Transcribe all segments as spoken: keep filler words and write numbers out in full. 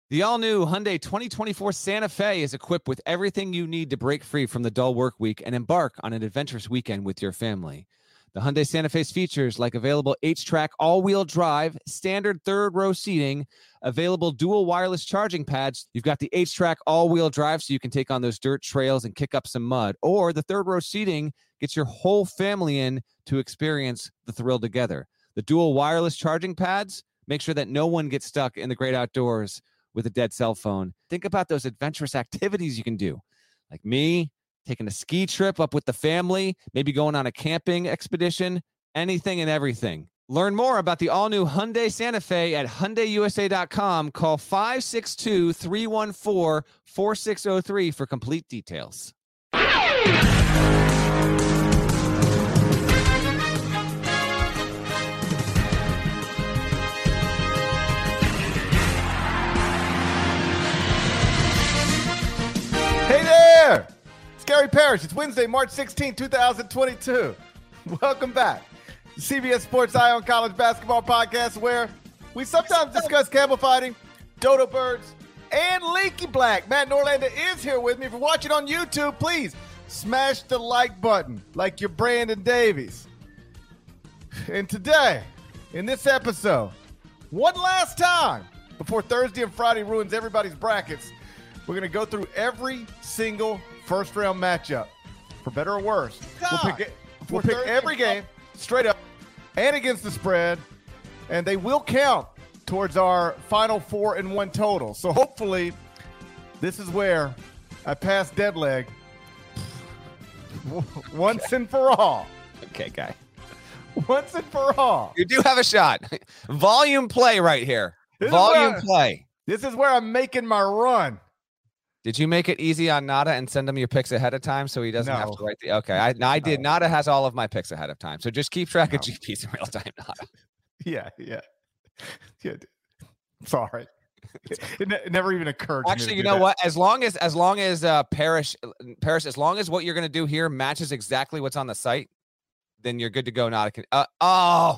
The all-new Hyundai twenty twenty-four Santa Fe is equipped with everything you need to break free from the dull work week and embark on an adventurous weekend with your family. The Hyundai Santa Fe's features like available H-Track all-wheel drive, standard third-row seating, available dual wireless charging pads. You've got the H-Track all-wheel drive so you can take on those dirt trails and kick up some mud. Or the third-row seating gets your whole family in to experience the thrill together. The dual wireless charging pads make sure that no one gets stuck in the great outdoors with a dead cell phone. Think about those adventurous activities you can do. Like me, taking a ski trip up with the family, maybe going on a camping expedition, anything and everything. Learn more about the all-new Hyundai Santa Fe at Hyundai U S A dot com. Call five six two, three one four, four six zero three for complete details. Hey there! It's Gary Parrish. It's Wednesday, March sixteenth, twenty twenty-two. Welcome back to C B S Sports Eye on College Basketball Podcast, where we sometimes discuss camel fighting, dodo birds, and Leaky Black. Matt Norlander is here with me. If you're watching on YouTube, please smash the like button like you're Brandon Davies. And today, in this episode, one last time before Thursday and Friday ruins everybody's brackets, we're going to go through every single first-round matchup, for better or worse. We'll pick, we'll pick every game straight up and against the spread, and they will count towards our final four and one total. So hopefully this is where I pass dead leg once and for all. Okay, guy. Once and for all. You do have a shot. Volume play right here. This Volume is play. This is where I'm making my run. Did you make it easy on Nada and send him your picks ahead of time so he doesn't No. have to write the? Okay, I, I did. No. Nada has all of my picks ahead of time, so just keep track No. of G Ps in real time. Nada. Yeah, yeah. yeah. Sorry. It, ne- it never even occurred to me. Actually, to you do know that. what? As long as as long as uh, Parrish Parrish, as long as what you're going to do here matches exactly what's on the site, then you're good to go. Nada can. Uh, oh.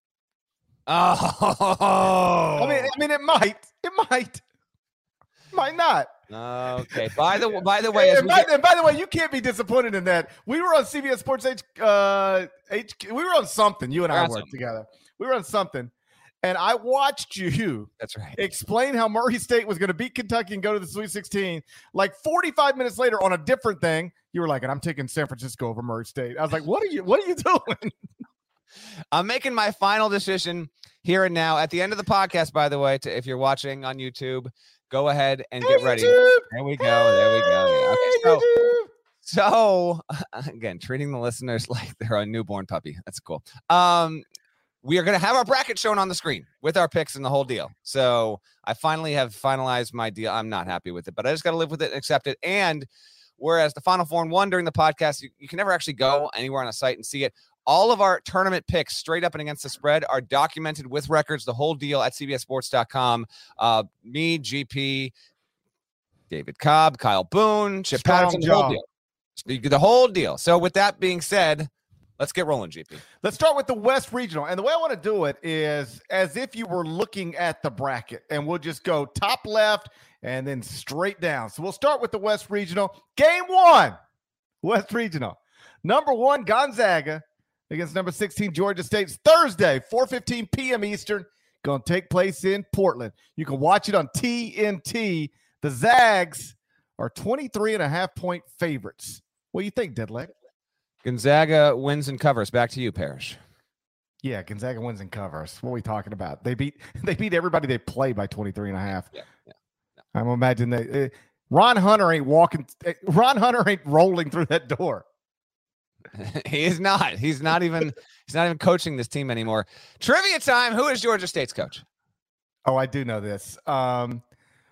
Oh. I mean, I mean, it might. It might. Might not. Okay. By the by the way, and, as and, we by, get, and by the way, you can't be disappointed in that. We were on C B S Sports H. Uh, H we were on something. You and I We're on worked something. together. We were on something, and I watched you that's right. explain how Murray State was going to beat Kentucky and go to the Sweet sixteen. Like forty-five minutes later, on a different thing, you were like, "And I'm taking San Francisco over Murray State." I was like, "What are you? What are you doing?" I'm making my final decision here and now. At the end of the podcast, by the way, to, if you're watching on YouTube, go ahead and get Hey, ready. YouTube. There we go. There we go. Hey, Okay, so, YouTube. so again, treating the listeners like they're a newborn puppy. That's cool. Um, we are going to have our bracket shown on the screen with our picks and the whole deal. So I finally have finalized my deal. I'm not happy with it, but I just got to live with it and accept it. And whereas the Final Four and one during the podcast, you, you can never actually go anywhere on a site and see it. All of our tournament picks straight up and against the spread are documented with records, the whole deal at C B S sports dot com. Uh, me, G P, David Cobb, Kyle Boone, Chip Strong Patterson, the whole job. deal. The whole deal. So with that being said, let's get rolling, G P. Let's start with the West Regional. And the way I want to do it is as if you were looking at the bracket, and we'll just go top left and then straight down. So we'll start with the West Regional. Game one, West Regional. Number one, Gonzaga against number sixteen, Georgia State. Thursday, four fifteen p.m. Eastern. Going to take place in Portland. You can watch it on T N T. The Zags are twenty-three and a half point favorites. What do you think, Deadleg? Gonzaga wins and covers. Back to you, Parrish. Yeah, Gonzaga wins and covers. What are we talking about? They beat they beat everybody they play by twenty-three and a half. Yeah, yeah. I'm imagine they uh, Ron Hunter ain't walking uh, Ron Hunter ain't rolling through that door. He is not. He's not even he's not even coaching this team anymore. Trivia time. Who is Georgia State's coach? Oh, I do know this. Um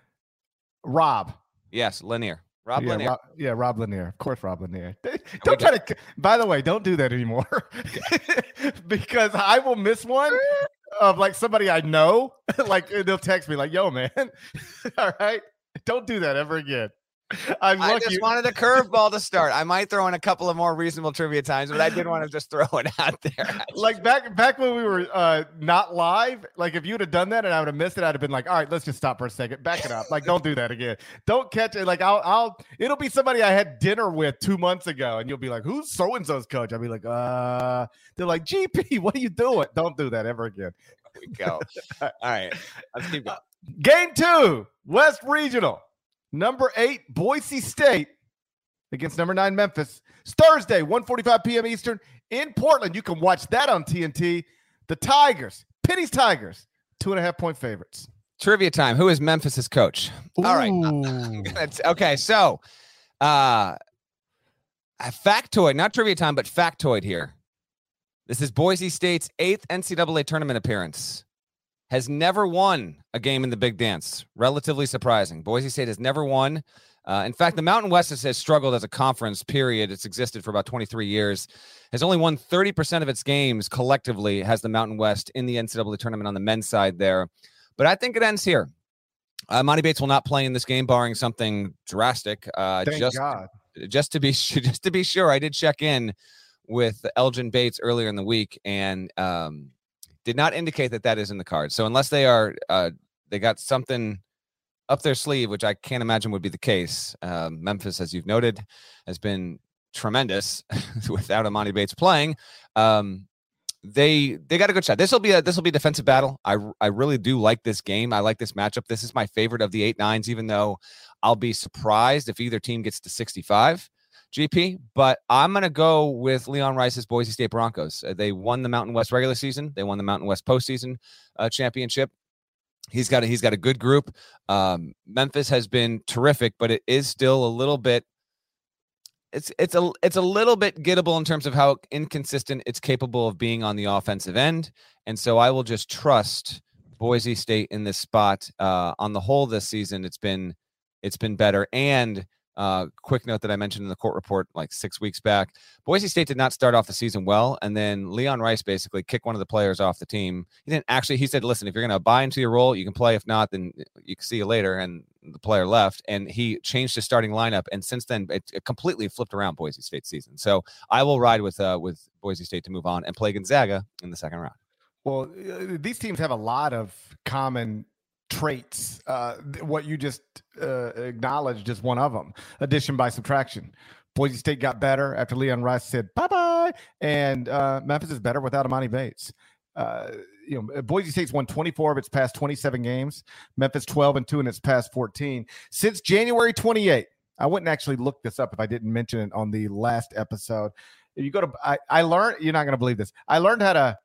Rob. Yes, Lanier. Rob yeah, Lanier. Rob, yeah, Rob Lanier. Of course, Rob Lanier. Don't try to. By the way, don't do that anymore, because I will miss one of like somebody I know. Like they'll text me like, "Yo, man, all right, don't do that ever again." I'm I lucky. just wanted a curveball to start. I might throw in a couple of more reasonable trivia times, but I did want to just throw it out there. Like back back when we were uh, not live, like if you would have done that and I would have missed it, I'd have been like, all right, let's just stop for a second. Back it up. Like, don't do that again. Don't catch it. Like I'll I'll it'll be somebody I had dinner with two months ago, and you'll be like, who's so-and-so's coach? I'll be like, uh, they're like, G P, what are you doing? Don't do that ever again. There we go. All right. Let's keep going. Game two, West Regional. Number eight, Boise State against number nine, Memphis. It's Thursday, one forty-five p.m. Eastern in Portland. You can watch that on T N T. The Tigers, Penny's Tigers, two and a half point favorites. Trivia time. Who is Memphis's coach? Ooh. All right. Okay, so uh, a factoid, not trivia time, but factoid here. This is Boise State's eighth N C double A tournament appearance. Has never won a game in the Big Dance. Relatively surprising. Boise State has never won. Uh, in fact, the Mountain West has, has struggled as a conference, period. It's existed for about twenty-three years. Has only won thirty percent of its games collectively, has the Mountain West in the N C double A tournament on the men's side there. But I think it ends here. Uh, Monty Bates will not play in this game, barring something drastic. Uh, Thank just, God. Just to be just to be sure, I did check in with Elgin Bates earlier in the week, and um, did not indicate that that is in the cards. So unless they are, uh, they got something up their sleeve, which I can't imagine would be the case. Um, Memphis, as you've noted, has been tremendous without Amani Bates playing. Um, they they got a good shot. This will be a this will be a defensive battle. I I really do like this game. I like this matchup. This is my favorite of the eight nines, even though I'll be surprised if either team gets to sixty-five. G P, but I'm going to go with Leon Rice's Boise State Broncos. Uh, they won the Mountain West regular season. They won the Mountain West postseason uh, championship. He's got a, he's got a good group. Um, Memphis has been terrific, but it is still a little bit. It's it's a it's a little bit gettable in terms of how inconsistent it's capable of being on the offensive end, and so I will just trust Boise State in this spot. Uh, on the whole, this season it's been it's been better. And Uh, quick note that I mentioned in the court report like six weeks back, Boise State did not start off the season well, and then Leon Rice basically kicked one of the players off the team. He didn't actually, he said, listen, if you're going to buy into your role, you can play. If not, then you can see you later. And the player left, and he changed his starting lineup, and since then it, it completely flipped around Boise State's season. So I will ride with uh, with Boise State to move on and play Gonzaga in the second round. Well, uh, these teams have a lot of common traits. Uh, what you just uh, acknowledged is one of them. Addition by subtraction. Boise State got better after Leon Rice said bye-bye, and uh, Memphis is better without Amani Bates. Uh, you know, Boise State's won twenty-four of its past twenty-seven games. Memphis twelve and two in its past fourteen. Since January twenty-eighth, I wouldn't actually look this up if I didn't mention it on the last episode. If you go to, I, I learned, you're not going to believe this. I learned how to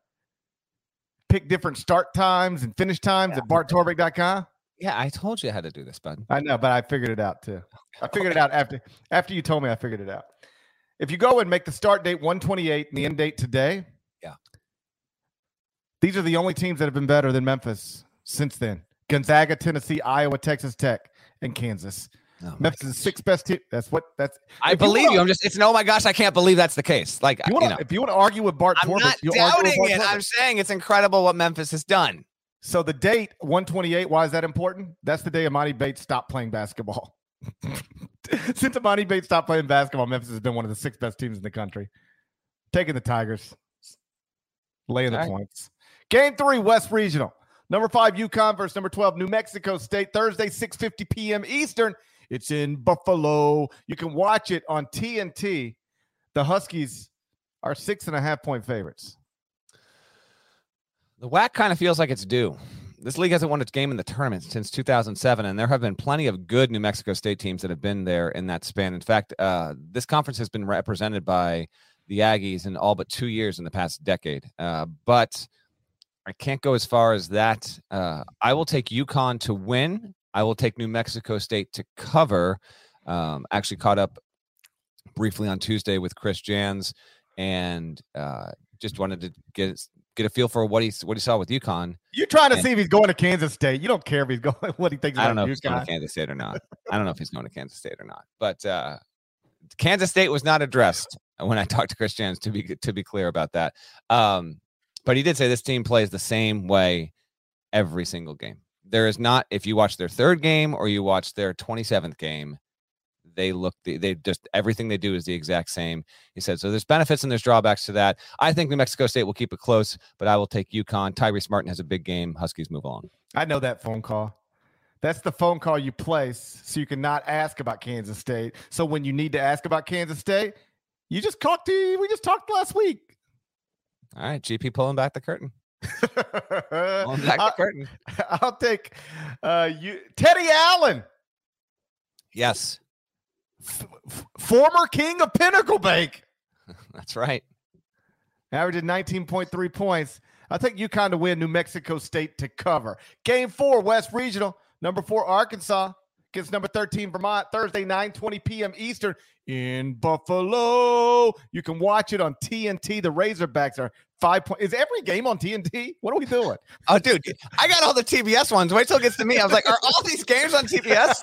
pick different start times and finish times yeah. at bart torvik dot com. Yeah, I told you how to do this, bud. I know, but I figured it out too. I figured it out after after you told me. I figured it out. If you go and make the start date one twenty-eight and the end date today, yeah, these are the only teams that have been better than Memphis since then. Gonzaga, Tennessee, Iowa, Texas Tech, and Kansas. Oh Memphis is the sixth best team. That's what that's. I believe you, wanna, you. I'm just. It's an oh my gosh. I can't believe that's the case. Like you, wanna, you know, if you want to argue with Bart, I'm Torvik, not doubting it. I'm saying it's incredible what Memphis has done. So the date one twenty-eight. Why is that important? That's the day Amani Bates stopped playing basketball. Since Amani Bates stopped playing basketball, Memphis has been one of the six best teams in the country. Taking the Tigers, laying the All points. Right. Game three, West Regional. Number five, UConn versus number twelve, New Mexico State. Thursday, six fifty p.m. Eastern. It's in Buffalo. You can watch it on T N T. The Huskies are six and a half point favorites. The W A C kind of feels like it's due. This league hasn't won its game in the tournament since two thousand seven, and there have been plenty of good New Mexico State teams that have been there in that span. In fact, uh, this conference has been represented by the Aggies in all but two years in the past decade. Uh, but I can't go as far as that. Uh, I will take UConn to win. I will take New Mexico State to cover. Um, actually caught up briefly on Tuesday with Chris Jans, and uh, just wanted to get get a feel for what he what he saw with UConn. You're trying to and, see if he's going to Kansas State. You don't care if he's going. What he thinks. I don't about know if UConn. he's going to Kansas State or not. I don't know if he's going to Kansas State or not. But uh, Kansas State was not addressed when I talked to Chris Jans. To be to be clear about that. Um, but he did say this team plays the same way every single game. There is not, if you watch their third game or you watch their twenty-seventh game, they look, they, they just, everything they do is the exact same. He said, so there's benefits and there's drawbacks to that. I think New Mexico State will keep it close, but I will take UConn. Tyrese Martin has a big game. Huskies move on. I know that phone call. That's the phone call you place so you can not ask about Kansas State. So when you need to ask about Kansas State, you just talked to, we just talked last week. All right, G P pulling back the curtain. pulling back the curtain. I'll take uh, you, Teddy Allen. Yes. F- f- former king of Pinnacle Bank. That's right. Averaging nineteen point three points. I'll take UConn to win, New Mexico State to cover. Game four, West Regional. Number four, Arkansas against number thirteen, Vermont, Thursday, nine twenty p.m. Eastern in Buffalo. You can watch it on T N T. The Razorbacks are five points. Is every game on T N T? What are we doing? Oh, dude, I got all the T B S ones. Wait till it gets to me. I was like, are all these games on T B S?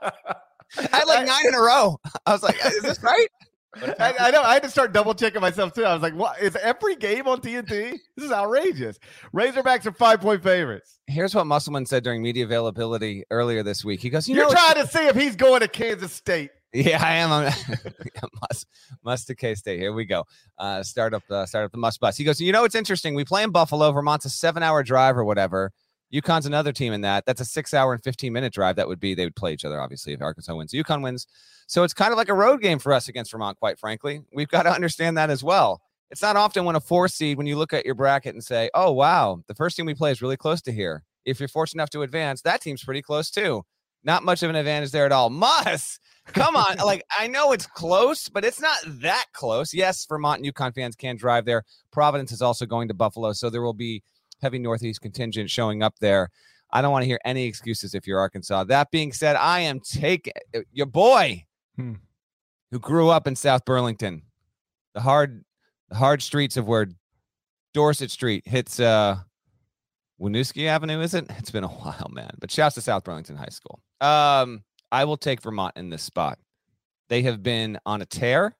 I had like nine in a row. I was like, is this right? I, I know. I had to start double checking myself too. I was like, "What is every game on T N T? This is outrageous." Razorbacks are five point favorites. Here's what Musselman said during media availability earlier this week. He goes, "You You're know, trying to see if he's going to Kansas State." Yeah, I am. must must to K State. Here we go. Uh, start up, uh, start up the must bus. He goes, "You know, it's interesting. We play in Buffalo. Vermont's a seven hour drive or whatever. UConn's another team in that. That's a six hour and fifteen minute drive. That would be they would play each other. Obviously, if Arkansas wins, UConn wins." So it's kind of like a road game for us against Vermont, quite frankly. We've got to understand that as well. It's not often when a four seed, when you look at your bracket and say, oh, wow, the first team we play is really close to here. If you're fortunate enough to advance, that team's pretty close too. Not much of an advantage there at all. Muss, come on. Like, I know it's close, but it's not that close. Yes, Vermont and UConn fans can drive there. Providence is also going to Buffalo, so there will be heavy Northeast contingent showing up there. I don't want to hear any excuses if you're Arkansas. That being said, I am taking your boy, Hmm. who grew up in South Burlington, the hard, the hard streets of where Dorset Street hits uh, Winooski Avenue, is it? It's been a while, man. But shouts to South Burlington High School. Um, I will take Vermont in this spot. They have been on a tear.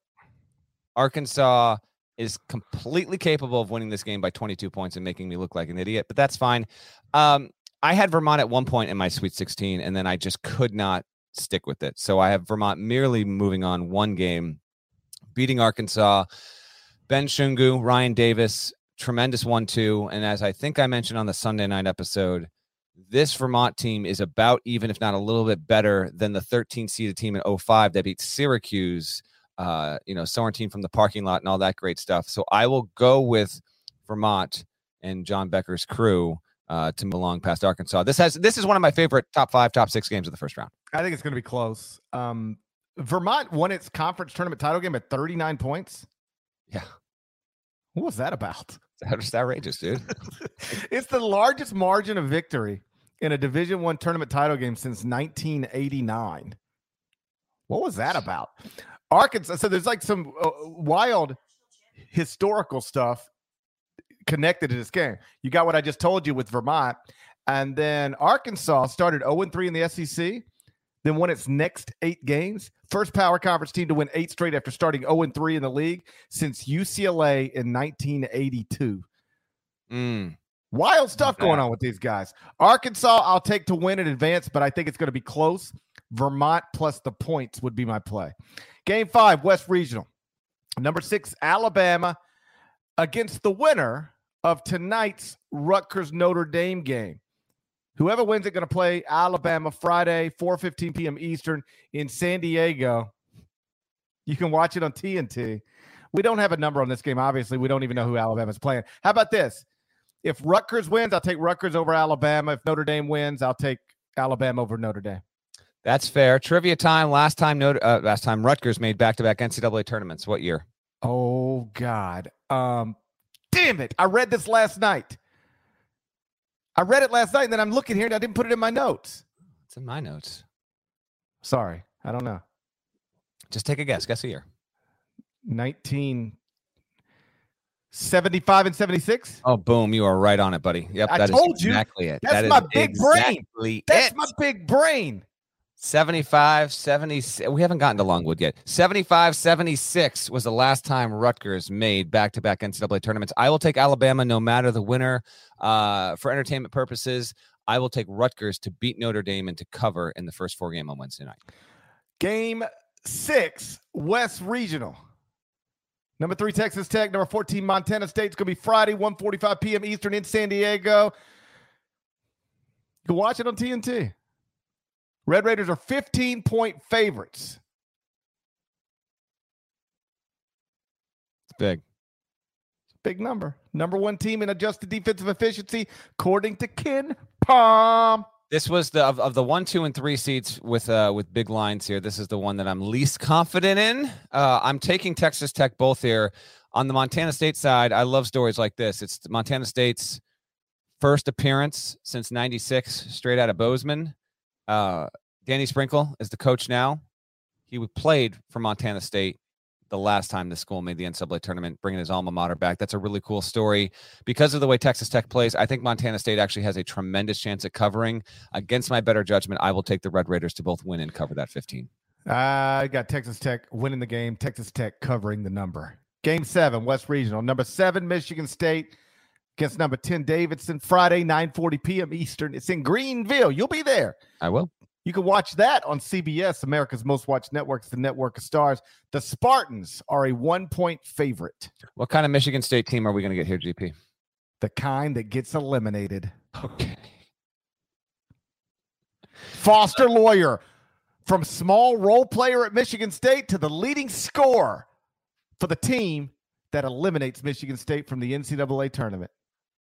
Arkansas is completely capable of winning this game by twenty-two points and making me look like an idiot, but that's fine. Um, I had Vermont at one point in my Sweet sixteen, and then I just could not stick with it. So I have Vermont merely moving on one game, beating Arkansas. Ben Shungu, Ryan Davis, tremendous one two. And as I think I mentioned on the Sunday night episode, this Vermont team is about even, if not a little bit better than the thirteen seeded team in oh five that beat Syracuse, uh, you know, Sorrentine from the parking lot and all that great stuff. So I will go with Vermont and John Becker's crew uh, to belong past Arkansas. This has this is one of my favorite top five, top six games of the first round. I think it's going to be close. Um, Vermont won its conference tournament title game at thirty-nine points. Yeah. What was that about? That's just outrageous, dude. It's the largest margin of victory in a Division One tournament title game since nineteen eighty-nine. What was that about? Arkansas. So there's like some uh, wild historical stuff connected to this game. You got what I just told you with Vermont. And then Arkansas started oh and three in the S E C, then won its next eight games. First power conference team to win eight straight after starting oh and three in the league since U C L A in nineteen eighty-two. Mm. Wild stuff going on with these guys. Arkansas, I'll take to win in advance, but I think it's going to be close. Vermont plus the points would be my play. Game five, West Regional. Number six, Alabama against the winner of tonight's Rutgers Notre Dame game. Whoever wins it going to play Alabama Friday, four fifteen p.m. Eastern in San Diego. You can watch it on T N T. We don't have a number on this game. Obviously, we don't even know who Alabama's playing. How about this? If Rutgers wins, I'll take Rutgers over Alabama. If Notre Dame wins, I'll take Alabama over Notre Dame. That's fair. Trivia time. Last time, Notre, uh, last time Rutgers made back-to-back N C double A tournaments. What year? Oh, God. Um, damn it. I read this last night. I read it last night, and then I'm looking here, and I didn't put it in my notes. It's in my notes. Sorry. I don't know. Just take a guess. Guess a year. nineteen seventy-five and seventy-six. Oh, boom. You are right on it, buddy. Yep. I that told is you. Exactly it. That's that my is big exactly brain. That's it. my big brain. seventy-five, seventy. We haven't gotten to Longwood yet. seventy-five, seventy-six was the last time Rutgers made back-to-back N C double A tournaments. I will take Alabama no matter the winner. Uh, for entertainment purposes, I will take Rutgers to beat Notre Dame and to cover in the first four game on Wednesday night. Game six, West Regional. Number three, Texas Tech. Number fourteen, Montana State. It's going to be Friday, one forty-five p.m. Eastern in San Diego. You can watch it on T N T. Red Raiders are fifteen-point favorites. It's big. Big number. Number one team in adjusted defensive efficiency, according to Ken Palm. This was the of, of the one, two, and three seats with uh with big lines here. This is the one that I'm least confident in. Uh, I'm taking Texas Tech both here. On the Montana State side, I love stories like this. It's Montana State's first appearance since ninety-six, straight out of Bozeman. Uh, Danny Sprinkle is the coach now. He played for Montana State the last time the school made the N C double A tournament, bringing his alma mater back. That's a really cool story. Because of the way Texas Tech plays, I think Montana State actually has a tremendous chance at covering. Against my better judgment, I will take the Red Raiders to both win and cover that fifteen. I got Texas Tech winning the game, Texas Tech covering the number. Game seven, West Regional. Number seven, Michigan State against number ten, Davidson. Friday, nine forty p.m. Eastern. It's in Greenville. You'll be there. I will. You can watch that on C B S, America's Most Watched Networks, the Network of Stars. The Spartans are a one-point favorite. What kind of Michigan State team are we going to get here, G P? The kind that gets eliminated. Okay. Foster Lawyer, from small role player at Michigan State to the leading scorer for the team that eliminates Michigan State from the N C double A tournament.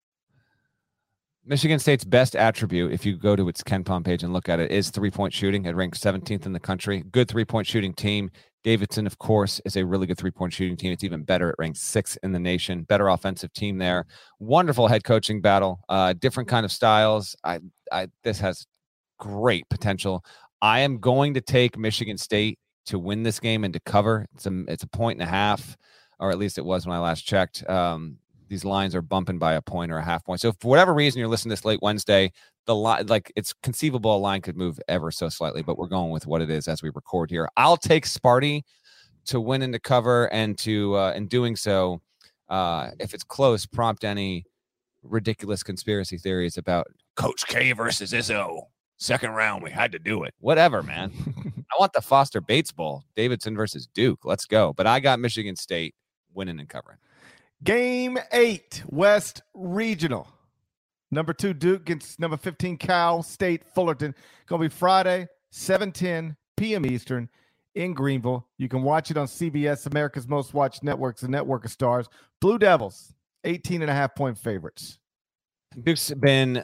Michigan State's best attribute, if you go to its KenPom page and look at it, is three-point shooting. It ranks seventeenth in the country. Good three-point shooting team. Davidson, of course, is a really good three-point shooting team. It's even better. It ranks sixth in the nation. Better offensive team there. Wonderful head coaching battle. Uh, different kind of styles. I, I, this has great potential. I am going to take Michigan State to win this game and to cover. It's a, it's a point and a half, or at least it was when I last checked. Um, These lines are bumping by a point or a half point. So for whatever reason you're listening to this late Wednesday, the line, like it's conceivable a line could move ever so slightly, but we're going with what it is as we record here. I'll take Sparty to win and to cover, and to uh, in doing so, uh, if it's close, prompt any ridiculous conspiracy theories about Coach K versus Izzo. Second round, we had to do it. Whatever, man. I want the Foster Bates Bowl. Davidson versus Duke. Let's go. But I got Michigan State winning and covering. Game eight, West Regional. Number two, Duke against number fifteen, Cal State Fullerton. Going to be Friday, seven ten p.m. Eastern in Greenville. You can watch it on C B S, America's Most Watched Networks, the Network of Stars. Blue Devils, eighteen and a half point favorites. Duke's been,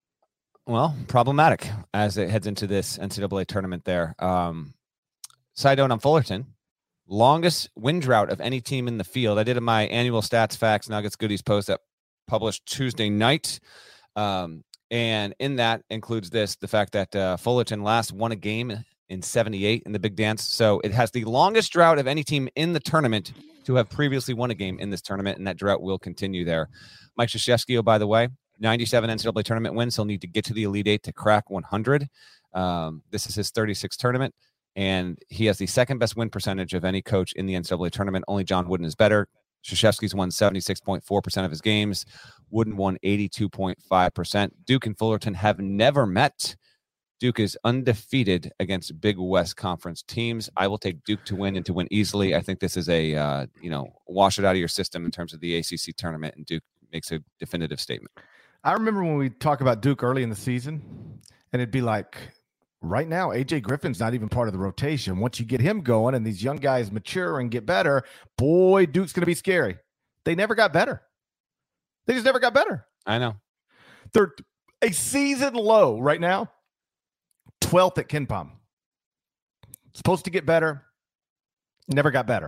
well, problematic as it heads into this N C double A tournament there. Um, side note on Fullerton. Longest win drought of any team in the field. I did my annual stats, facts, Nuggets, goodies post that published Tuesday night. Um, and in that includes this, the fact that uh, Fullerton last won a game in seventy-eight in the Big Dance. So it has the longest drought of any team in the tournament to have previously won a game in this tournament, and that drought will continue there. Mike Krzyzewski, oh, by the way, ninety-seven N C double A tournament wins. He'll need to get to the Elite Eight to crack one hundred. Um, this is his thirty-sixth tournament. And he has the second best win percentage of any coach in the N C double A tournament. Only John Wooden is better. Krzyzewski's won seventy-six point four percent of his games. Wooden won eighty-two point five percent. Duke and Fullerton have never met. Duke is undefeated against Big West Conference teams. I will take Duke to win and to win easily. I think this is a, uh, you know, wash it out of your system in terms of the A C C tournament, and Duke makes a definitive statement. I remember when we talk about Duke early in the season, and it'd be like, right now, A J Griffin's not even part of the rotation. Once you get him going and these young guys mature and get better, boy, Duke's going to be scary. They never got better. They just never got better. I know. They're a season low right now, twelfth at KenPom. Supposed to get better, never got better.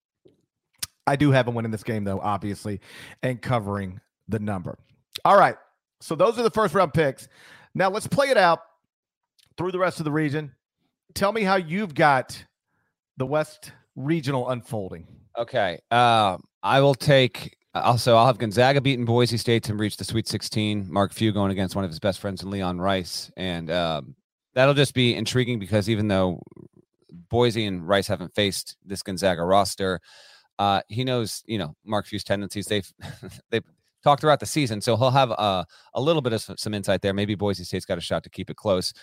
I do have them winning this game, though, obviously, and covering the number. All right, so those are the first round picks. Now let's play it out through the rest of the region. Tell me how you've got the West Regional unfolding. Okay. Uh, I will take, also, I'll have Gonzaga beating Boise State to reach the Sweet sixteen. Mark Few going against one of his best friends in Leon Rice. And um, that'll just be intriguing because even though Boise and Rice haven't faced this Gonzaga roster, uh, he knows, you know, Mark Few's tendencies. They've, they've talked throughout the season, so he'll have uh, a little bit of some, some insight there. Maybe Boise State's got a shot to keep it close.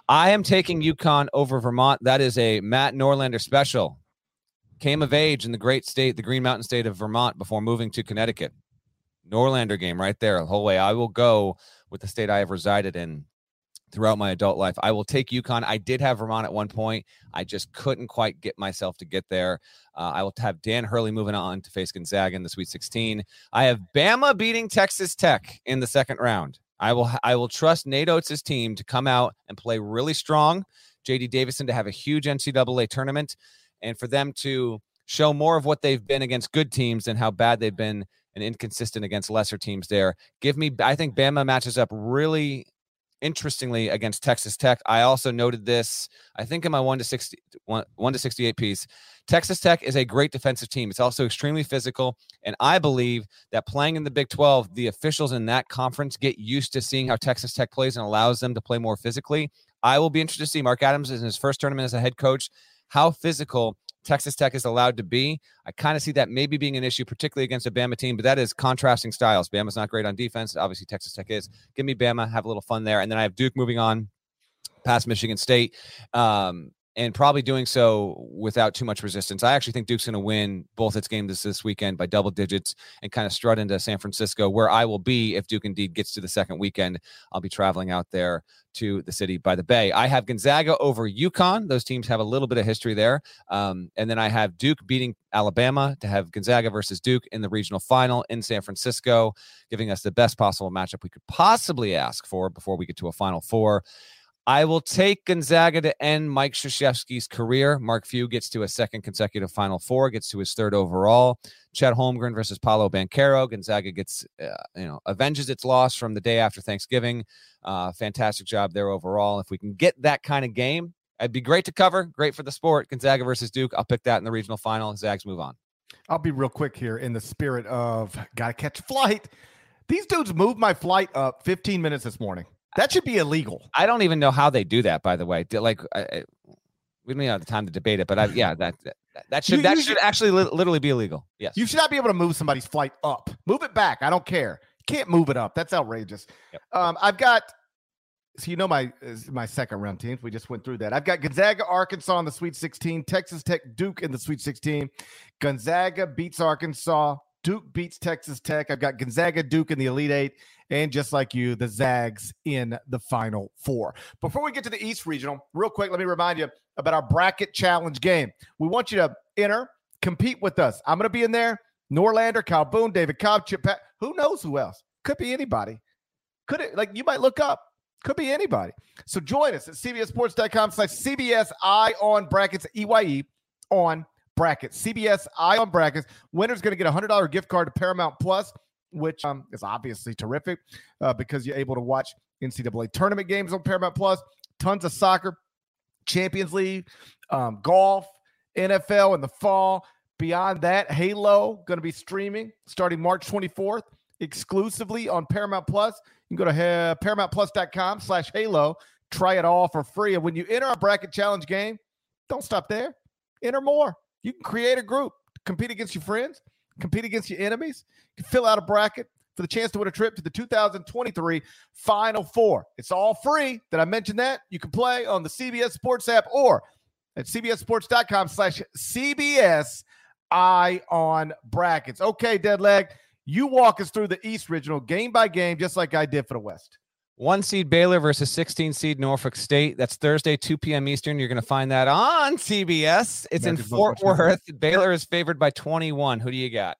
I am taking UConn over Vermont. That is a Matt Norlander special. Came of age in the great state, the Green Mountain state of Vermont, before moving to Connecticut. Norlander game right there the whole way. I will go with the state I have resided in throughout my adult life. I will take UConn. I did have Vermont at one point. I just couldn't quite get myself to get there. Uh, I will have Dan Hurley moving on to face Gonzaga in the Sweet sixteen. I have Bama beating Texas Tech in the second round. I will I will trust Nate Oates' team to come out and play really strong. J D Davison to have a huge N C double A tournament, and for them to show more of what they've been against good teams and how bad they've been and inconsistent against lesser teams there. Give me, I think Bama matches up really interestingly against Texas Tech. I also noted this, I think in my one to sixty, one, one to sixty-eight piece. Texas Tech is a great defensive team. It's also extremely physical, and I believe that playing in the Big twelve, the officials in that conference get used to seeing how Texas Tech plays and allows them to play more physically. I will be interested to see Mark Adams in his first tournament as a head coach, how physical Texas Tech is allowed to be. I kind of see that maybe being an issue, particularly against a Bama team, but that is contrasting styles. Bama's not great on defense. Obviously, Texas Tech is. Give me Bama, have a little fun there. And then I have Duke moving on past Michigan State, um, and probably doing so without too much resistance. I actually think Duke's going to win both its games this, this weekend by double digits and kind of strut into San Francisco, where I will be if Duke indeed gets to the second weekend. I'll be traveling out there to the city by the bay. I have Gonzaga over UConn. Those teams have a little bit of history there. Um, and then I have Duke beating Alabama to have Gonzaga versus Duke in the regional final in San Francisco, giving us the best possible matchup we could possibly ask for before we get to a Final Four. I will take Gonzaga to end Mike Krzyzewski's career. Mark Few gets to a second consecutive Final Four, gets to his third overall. Chet Holmgren versus Paolo Banchero. Gonzaga gets, uh, you know, avenges its loss from the day after Thanksgiving. Uh, fantastic job there overall. If we can get that kind of game, it'd be great to cover. Great for the sport. Gonzaga versus Duke. I'll pick that in the regional final. Zags move on. I'll be real quick here in the spirit of gotta catch a flight. These dudes moved my flight up fifteen minutes this morning. That should be illegal. I don't even know how they do that, by the way. Like, I, we don't even have the time to debate it, but I, yeah, that that, that should you, that you should, should actually li- literally be illegal. Yes, you should not be able to move somebody's flight up. Move it back. I don't care. You can't move it up. That's outrageous. Yep. Um, I've got. So you know my my second round teams. We just went through that. I've got Gonzaga, Arkansas in the Sweet sixteen. Texas Tech, Duke in the Sweet sixteen. Gonzaga beats Arkansas. Duke beats Texas Tech. I've got Gonzaga, Duke in the Elite Eight. And just like you, the Zags in the Final Four. Before we get to the East Regional, real quick, let me remind you about our Bracket Challenge game. We want you to enter, compete with us. I'm going to be in there. Norlander, Kyle Boone, David Cobb, Chip Pat. Who knows who else? Could be anybody. Could it? Like, you might look up. Could be anybody. So join us at cbssports.com slash CBS Eye on Brackets, E Y E on Brackets. C B S Eye on Brackets. Winner's going to get a one hundred dollars gift card to Paramount Plus, which um, is obviously terrific uh, because you're able to watch N C double A tournament games on Paramount Plus, tons of soccer, Champions League, um, golf, N F L in the fall. Beyond that, Halo going to be streaming starting March twenty-fourth exclusively on Paramount Plus. You can go to uh, paramountplus.com slash Halo. Try it all for free. And when you enter our Bracket Challenge game, don't stop there. Enter more. You can create a group, compete against your friends, compete against your enemies. You can fill out a bracket for the chance to win a trip to the two thousand twenty-three Final Four. It's all free. Did I mention that? You can play on the C B S Sports app or at cbssports.com slash CBS Eye on Brackets. Okay, Deadleg, you walk us through the East Regional game by game, just like I did for the West. One seed Baylor versus sixteen seed Norfolk State. That's Thursday, two p.m. Eastern. You're going to find that on C B S. It's America's in Fort Worth. Baylor is favored by twenty-one. Who do you got?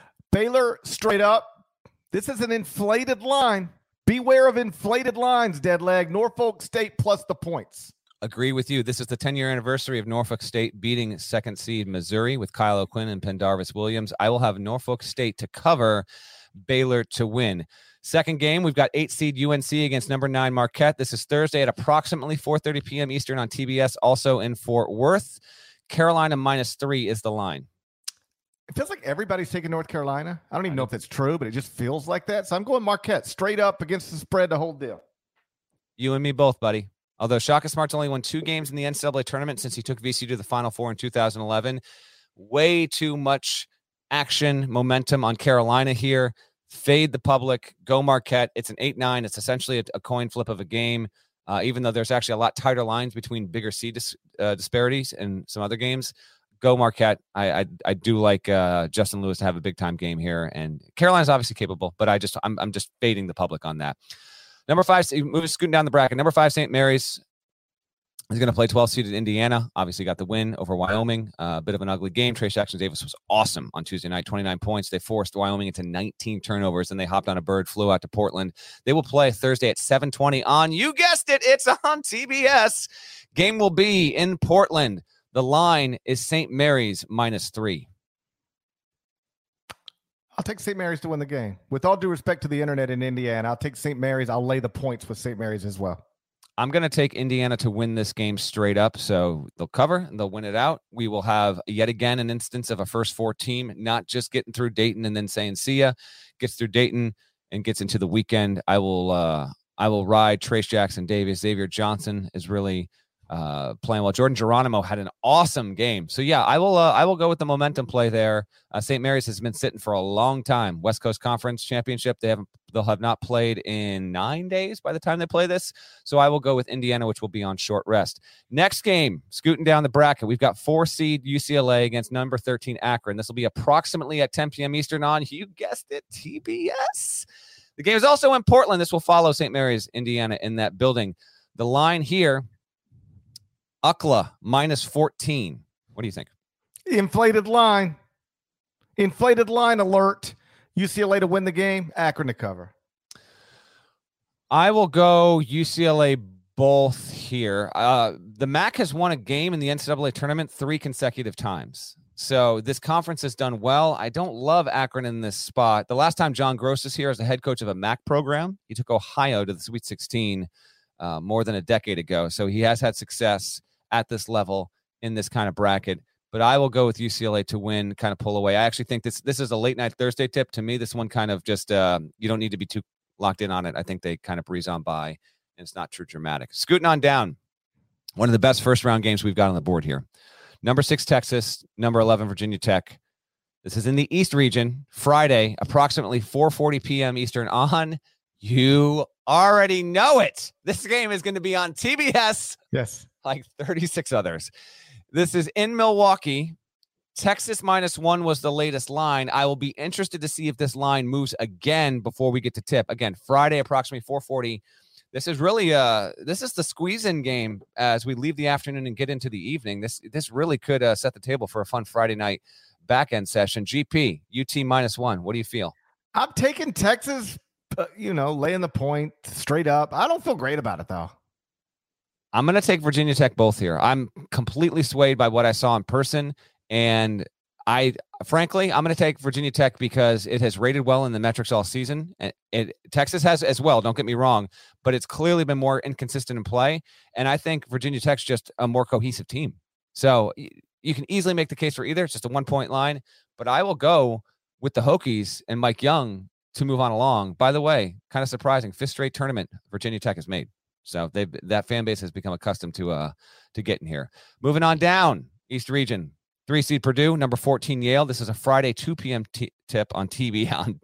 Baylor straight up. This is an inflated line. Beware of inflated lines, Deadleg. Norfolk State plus the points. Agree with you. This is the ten-year anniversary of Norfolk State beating second seed Missouri with Kyle O'Quinn and Pendarvis Williams. I will have Norfolk State to cover, Baylor to win. Second game, we've got eight seed U N C against number nine Marquette. This is Thursday at approximately four thirty p.m. Eastern on T B S, also in Fort Worth. Carolina minus three is the line. It feels like everybody's taking North Carolina. I don't even know if that's true, but it just feels like that. So I'm going Marquette straight up against the spread, the whole deal. You and me both, buddy. Although Shaka Smart's only won two games in the N C double A tournament since he took V C to the Final Four in two thousand eleven. Way too much action, momentum on Carolina here. Fade the public. Go Marquette. It's an eight nine. It's essentially a, a coin flip of a game. uh, even though there's actually a lot tighter lines between bigger seed dis- uh, disparities and some other games. Go Marquette. I I, I do like uh, Justin Lewis to have a big time game here, and Carolina's obviously capable, but I just I'm I'm just fading the public on that. Number five, moving scooting down the bracket. Number five, Saint Mary's is going to play twelve seeded Indiana. Obviously got the win over Wyoming. A uh, bit of an ugly game. Trey Jackson Davis was awesome on Tuesday night, twenty-nine points. They forced Wyoming into nineteen turnovers, and they hopped on a bird, flew out to Portland. They will play Thursday at seven twenty on, you guessed it, it's on T B S. Game will be in Portland. The line is Saint Mary's minus three. I'll take Saint Mary's to win the game. With all due respect to the internet in Indiana, I'll take Saint Mary's. I'll lay the points with Saint Mary's as well. I'm going to take Indiana to win this game straight up. So they'll cover and they'll win it out. We will have yet again an instance of a first four team, not just getting through Dayton and then saying, see ya, gets through Dayton and gets into the weekend. I will, uh, I will ride Trace Jackson Davis. Xavier Johnson is really uh, playing well. Jordan Geronimo had an awesome game. So yeah, I will, uh, I will go with the momentum play there. Uh, Saint Mary's has been sitting for a long time. West Coast Conference Championship. They haven't, they'll have not played in nine days by the time they play this. So I will go with Indiana, which will be on short rest. Next game, scooting down the bracket. We've got four seed U C L A against number thirteen Akron. This will be approximately at ten p.m. Eastern on, you guessed it, T B S. The game is also in Portland. This will follow Saint Mary's, Indiana, in that building. The line here, U C L A minus fourteen. What do you think? Inflated line. Inflated line alert. U C L A to win the game, Akron to cover. I will go U C L A both here. Uh, the M A C has won a game in the N C double A tournament three consecutive times. So this conference has done well. I don't love Akron in this spot. The last time John Gross is here as the head coach of a M A C program, he took Ohio to the Sweet sixteen uh, more than a decade ago. So he has had success at this level in this kind of bracket. But I will go with U C L A to win, kind of pull away. I actually think this this is a late night Thursday tip. To me, this one kind of just, uh, you don't need to be too locked in on it. I think they kind of breeze on by, and it's not too dramatic. Scooting on down, one of the best first round games we've got on the board here. Number six, Texas. Number eleven, Virginia Tech. This is in the East region, Friday, approximately four forty p.m. Eastern on, you already know it. This game is going to be on T B S. Yes. Like thirty-six others. This is in Milwaukee. Texas minus one was the latest line. I will be interested to see if this line moves again before we get to tip. Again, Friday, approximately four forty. This is really uh this is the squeeze-in game as we leave the afternoon and get into the evening. This this really could uh, set the table for a fun Friday night back-end session. G P, U T minus one. What do you feel? I'm taking Texas, uh, you know, laying the point straight up. I don't feel great about it, though. I'm going to take Virginia Tech both here. I'm completely swayed by what I saw in person. And I, frankly, I'm going to take Virginia Tech because it has rated well in the metrics all season. And it, Texas has as well, don't get me wrong, but it's clearly been more inconsistent in play. And I think Virginia Tech's just a more cohesive team. So you can easily make the case for either. It's just a one-point line. But I will go with the Hokies and Mike Young to move on along. By the way, kind of surprising, fifth straight tournament Virginia Tech has made. So they that fan base has become accustomed to uh to getting here. Moving on down, East Region, three seed Purdue, number fourteen Yale. This is a Friday two p.m. T- tip on T V on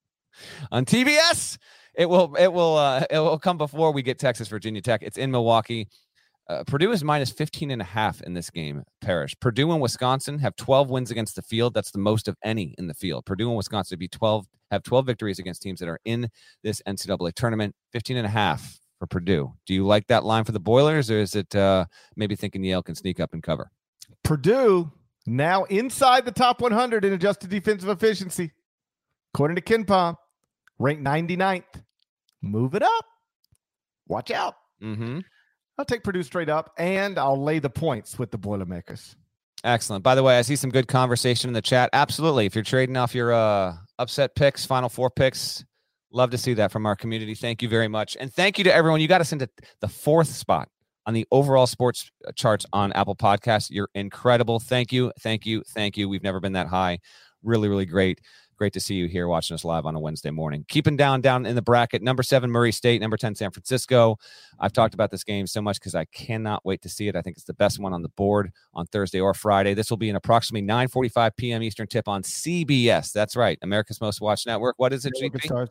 on T B S. It will it will uh, it will come before we get Texas Virginia Tech. It's in Milwaukee. Uh, Purdue is minus fifteen and a half in this game. Parrish. Purdue and Wisconsin have twelve wins against the field. That's the most of any in the field. Purdue and Wisconsin be twelve have twelve victories against teams that are in this N C double A tournament. fifteen and a half for Purdue. Do you like that line for the Boilers, or is it uh, maybe thinking Yale can sneak up and cover? Purdue now inside the top one hundred in adjusted defensive efficiency. According to KenPom, ranked ninety-ninth. Move it up. Watch out. Mm-hmm. I'll take Purdue straight up, and I'll lay the points with the Boilermakers. Excellent. By the way, I see some good conversation in the chat. Absolutely. If you're trading off your uh, upset picks, Final Four picks, love to see that from our community. Thank you very much. And thank you to everyone. You got us into the fourth spot on the overall sports charts on Apple Podcasts. You're incredible. Thank you. Thank you. Thank you. We've never been that high. Really, really great. Great to see you here watching us live on a Wednesday morning. Keeping down, down in the bracket, number seven, Murray State, number ten, San Francisco. I've talked about this game so much because I cannot wait to see it. I think it's the best one on the board on Thursday or Friday. This will be an approximately nine forty-five p.m. Eastern tip on C B S. That's right, America's Most Watched Network. What is it, G P?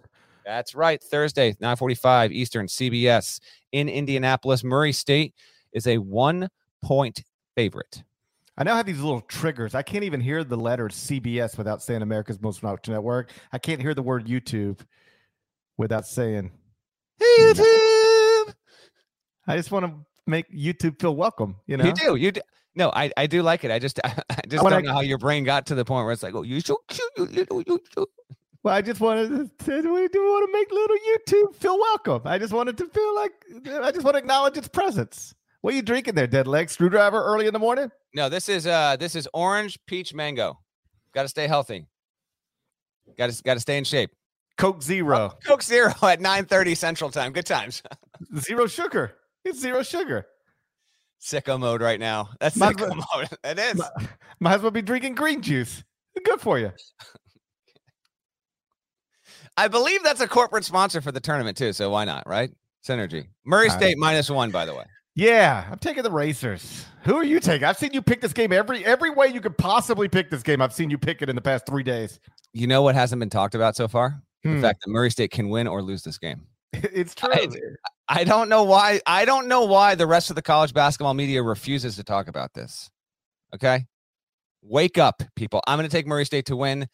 That's right. Thursday, nine forty-five Eastern, C B S in Indianapolis. Murray State is a one-point favorite. I now have these little triggers. I can't even hear the letter C B S without saying America's Most Watched Network. I can't hear the word YouTube without saying YouTube. I just want to make YouTube feel welcome. You know, you do. You do. No, I, I do like it. I just I just when don't I, know how your brain got to the point where it's like, oh, you so cute, you little YouTube. Well, I just wanted to, we do want to make little YouTube feel welcome. I just wanted to feel like, I just want to acknowledge its presence. What are you drinking there, Dead Leg? Screwdriver early in the morning? No, this is uh this is orange, peach, mango. Got to stay healthy. Got to got to stay in shape. Coke Zero. Oh, Coke Zero at nine thirty Central Time. Good times. Zero sugar. It's zero sugar. Sicko mode right now. That's might sicko well, mode. It is. Might, might as well be drinking green juice. Good for you. I believe that's a corporate sponsor for the tournament too, so why not, right? Synergy. Murray State right. minus one, by the way. Yeah, I'm taking the Racers. Who are you taking? I've seen you pick this game every every way you could possibly pick this game. I've seen you pick it in the past three days. You know what hasn't been talked about so far? Hmm. The fact that Murray State can win or lose this game. It's true. I, I don't know why. I don't know why the rest of the college basketball media refuses to talk about this. Okay? Wake up, people. I'm going to take Murray State to win.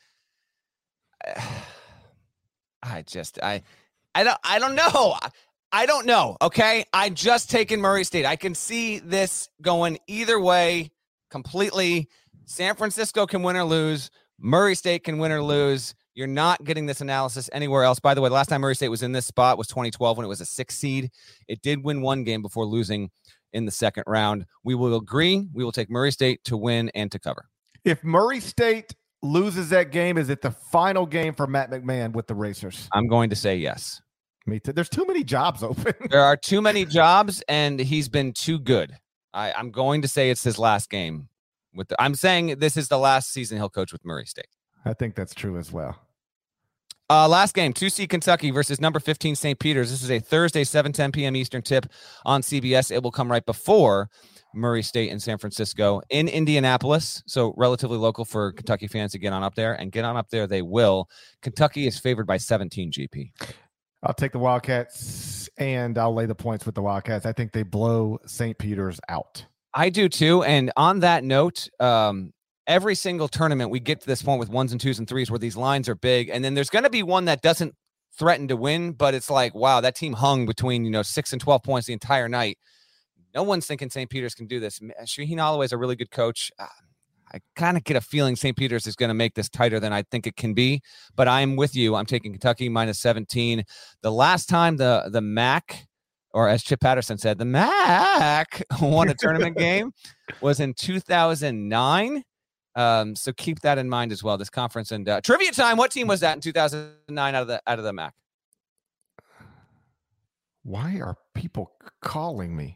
I just, I, I don't, I don't know. I don't know. Okay. I just taken Murray State. I can see this going either way completely. San Francisco can win or lose. Murray State can win or lose. You're not getting this analysis anywhere else. By the way, the last time Murray State was in this spot was twenty twelve when it was a six seed. It did win one game before losing in the second round. We will agree. We will take Murray State to win and to cover. If Murray State loses that game, is it the final game for Matt McMahon with the Racers? I'm going to say yes. Me too. There's too many jobs open. There are too many jobs, and he's been too good. I, I'm going to say it's his last game. With the, I'm saying this is the last season he'll coach with Murray State. I think that's true as well. Uh, last game, two seed Kentucky versus number fifteen Saint Peter's. This is a Thursday, seven ten p.m. Eastern tip on C B S. It will come right before Murray State and San Francisco in Indianapolis. So relatively local for Kentucky fans to get on up there, and get on up there they will. Kentucky is favored by seventeen, G P. I'll take the Wildcats, and I'll lay the points with the Wildcats. I think they blow Saint Peter's out. I do too. And on that note, um, every single tournament we get to this point with ones and twos and threes where these lines are big, and then there's going to be one that doesn't threaten to win, but it's like, wow, that team hung between, you know, six and twelve points the entire night. No one's thinking Saint Peter's can do this. Shaheen Holloway is a really good coach. Uh, I kind of get a feeling Saint Peter's is going to make this tighter than I think it can be, but I'm with you. I'm taking Kentucky minus seventeen. The last time the the M A C, or as Chip Patterson said, the M A C won a tournament game was in two thousand nine. Um, so keep that in mind as well. This conference and uh, trivia time. What team was that in two thousand nine out of the out of the M A C? Why are people calling me?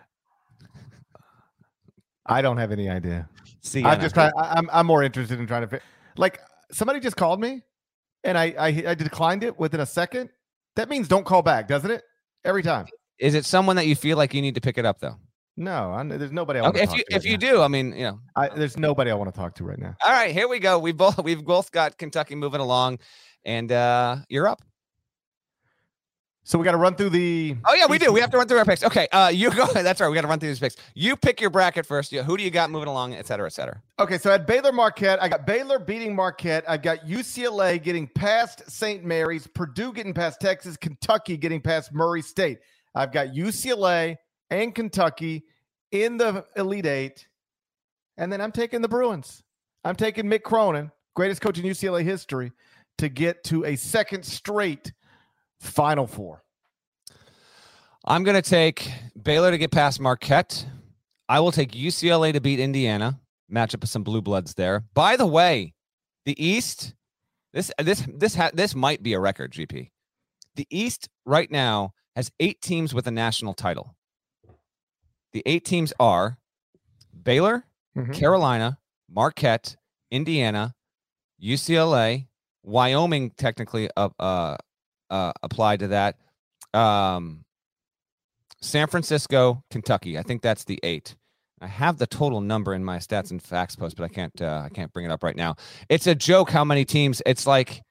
I don't have any idea. See, I'm just trying. I'm I'm more interested in trying to like somebody just called me, and I, I I declined it within a second. That means don't call back, doesn't it? Every time. Is it someone that you feel like you need to pick it up though? No, I, there's nobody. I okay, if you if you do, I mean, you know, I, there's nobody I want to talk to right now. All right, here we go. We both we've both got Kentucky moving along, and uh, you're up. So we got to run through the. Oh yeah, we do. We have to run through our picks. Okay, uh, you go. That's right. We got to run through these picks. You pick your bracket first. Who do you got moving along, et cetera, et cetera? Okay, so I had Baylor Marquette. I got Baylor beating Marquette. I got U C L A getting past Saint Mary's, Purdue getting past Texas, Kentucky getting past Murray State. I've got U C L A and Kentucky in the Elite Eight, and then I'm taking the Bruins. I'm taking Mick Cronin, greatest coach in U C L A history, to get to a second straight Final Four. I'm going to take Baylor to get past Marquette. I will take U C L A to beat Indiana. Match up with some blue bloods there. By the way, the East, this this this ha- this might be a record, G P. The East right now has eight teams with a national title. The eight teams are Baylor, mm-hmm. Carolina, Marquette, Indiana, U C L A, Wyoming technically uh, uh, uh, applied to that, um, San Francisco, Kentucky. I think that's the eight. I have the total number in my stats and facts post, but I can't uh, I can't bring it up right now. It's a joke how many teams. It's like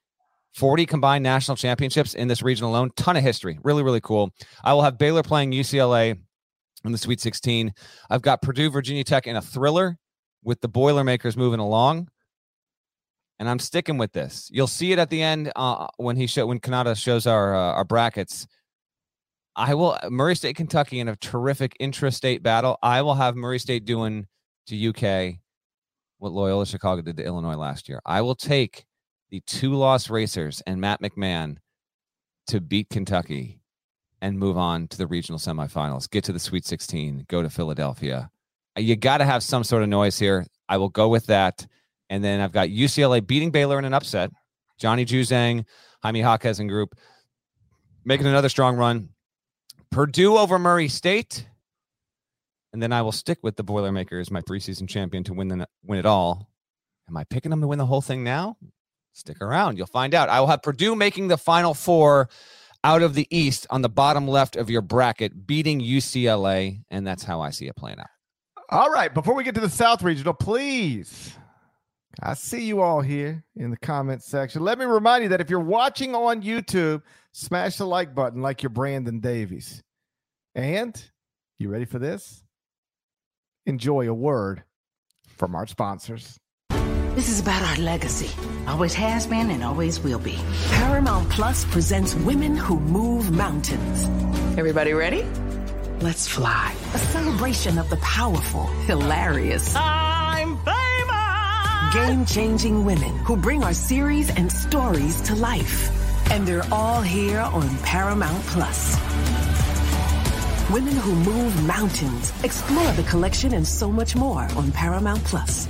forty combined national championships in this region alone. Ton of history. Really, really cool. I will have Baylor playing U C L A in the Sweet sixteen. I've got Purdue, Virginia Tech in a thriller with the Boilermakers moving along. And I'm sticking with this. You'll see it at the end uh, when he show when Kanata shows our uh, our brackets. I will Murray State, Kentucky in a terrific intra-state battle. I will have Murray State doing to U K what Loyola Chicago did to Illinois last year. I will take the two-loss racers and Matt McMahon to beat Kentucky and move on to the regional semifinals, get to the Sweet sixteen, go to Philadelphia. You got to have some sort of noise here. I will go with that. And then I've got U C L A beating Baylor in an upset. Johnny Juzang, Jaime Jaquez and group making another strong run. Purdue over Murray State. And then I will stick with the Boilermakers, my preseason champion, to win the, win it all. Am I picking them to win the whole thing now? Stick around. You'll find out. I will have Purdue making the Final Four out of the East on the bottom left of your bracket, beating U C L A. And that's how I see it playing out. All right. Before we get to the South Regional, please, I see you all here in the comment section. Let me remind you that if you're watching on YouTube, smash the like button like you're Brandon Davies. And you ready for this? Enjoy a word from our sponsors. This is about our legacy. Always has been and always will be. Paramount Plus presents Women Who Move Mountains. Everybody ready? Let's fly. A celebration of the powerful, hilarious, I'm famous! Game-changing women who bring our series and stories to life. And they're all here on Paramount Plus. Women Who Move Mountains. Explore the collection and so much more on Paramount Plus.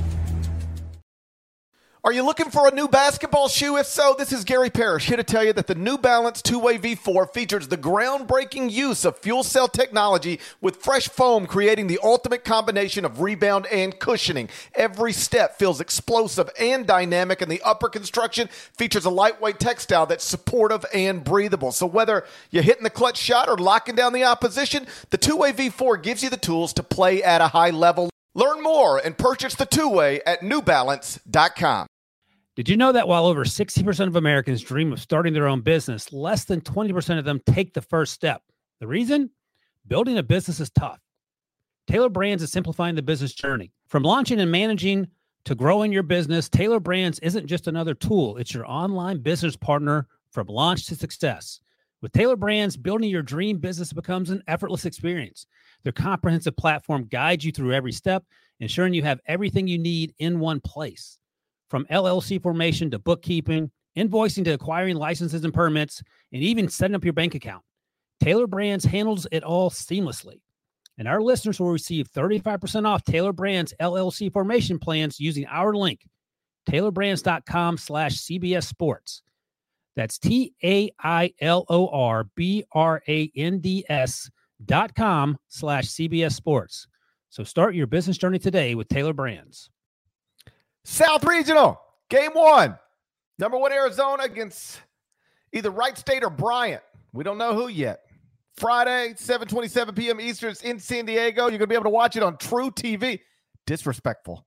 Are you looking for a new basketball shoe? If so, this is Gary Parrish here to tell you that the New Balance two-way V four features the groundbreaking use of fuel cell technology with fresh foam, creating the ultimate combination of rebound and cushioning. Every step feels explosive and dynamic, and the upper construction features a lightweight textile that's supportive and breathable. So whether you're hitting the clutch shot or locking down the opposition, the two-way V four gives you the tools to play at a high level. Learn more and purchase the two-way at new balance dot com. Did you know that while over sixty percent of Americans dream of starting their own business, less than twenty percent of them take the first step? The reason? Building a business is tough. Taylor Brands is simplifying the business journey. From launching and managing to growing your business, Taylor Brands isn't just another tool. It's your online business partner from launch to success. With Taylor Brands, building your dream business becomes an effortless experience. Their comprehensive platform guides you through every step, ensuring you have everything you need in one place. From L L C formation to bookkeeping, invoicing to acquiring licenses and permits, and even setting up your bank account, Taylor Brands handles it all seamlessly. And our listeners will receive thirty-five percent off Taylor Brands L L C formation plans using our link, taylor brands dot com slash C B S Sports. That's T A I L O R B R A N D S dot com slash C B S Sports. So start your business journey today with Taylor Brands. South Regional, game one. Number one, Arizona against either Wright State or Bryant. We don't know who yet. Friday, seven twenty-seven p.m. Eastern in San Diego. You're going to be able to watch it on True T V. Disrespectful.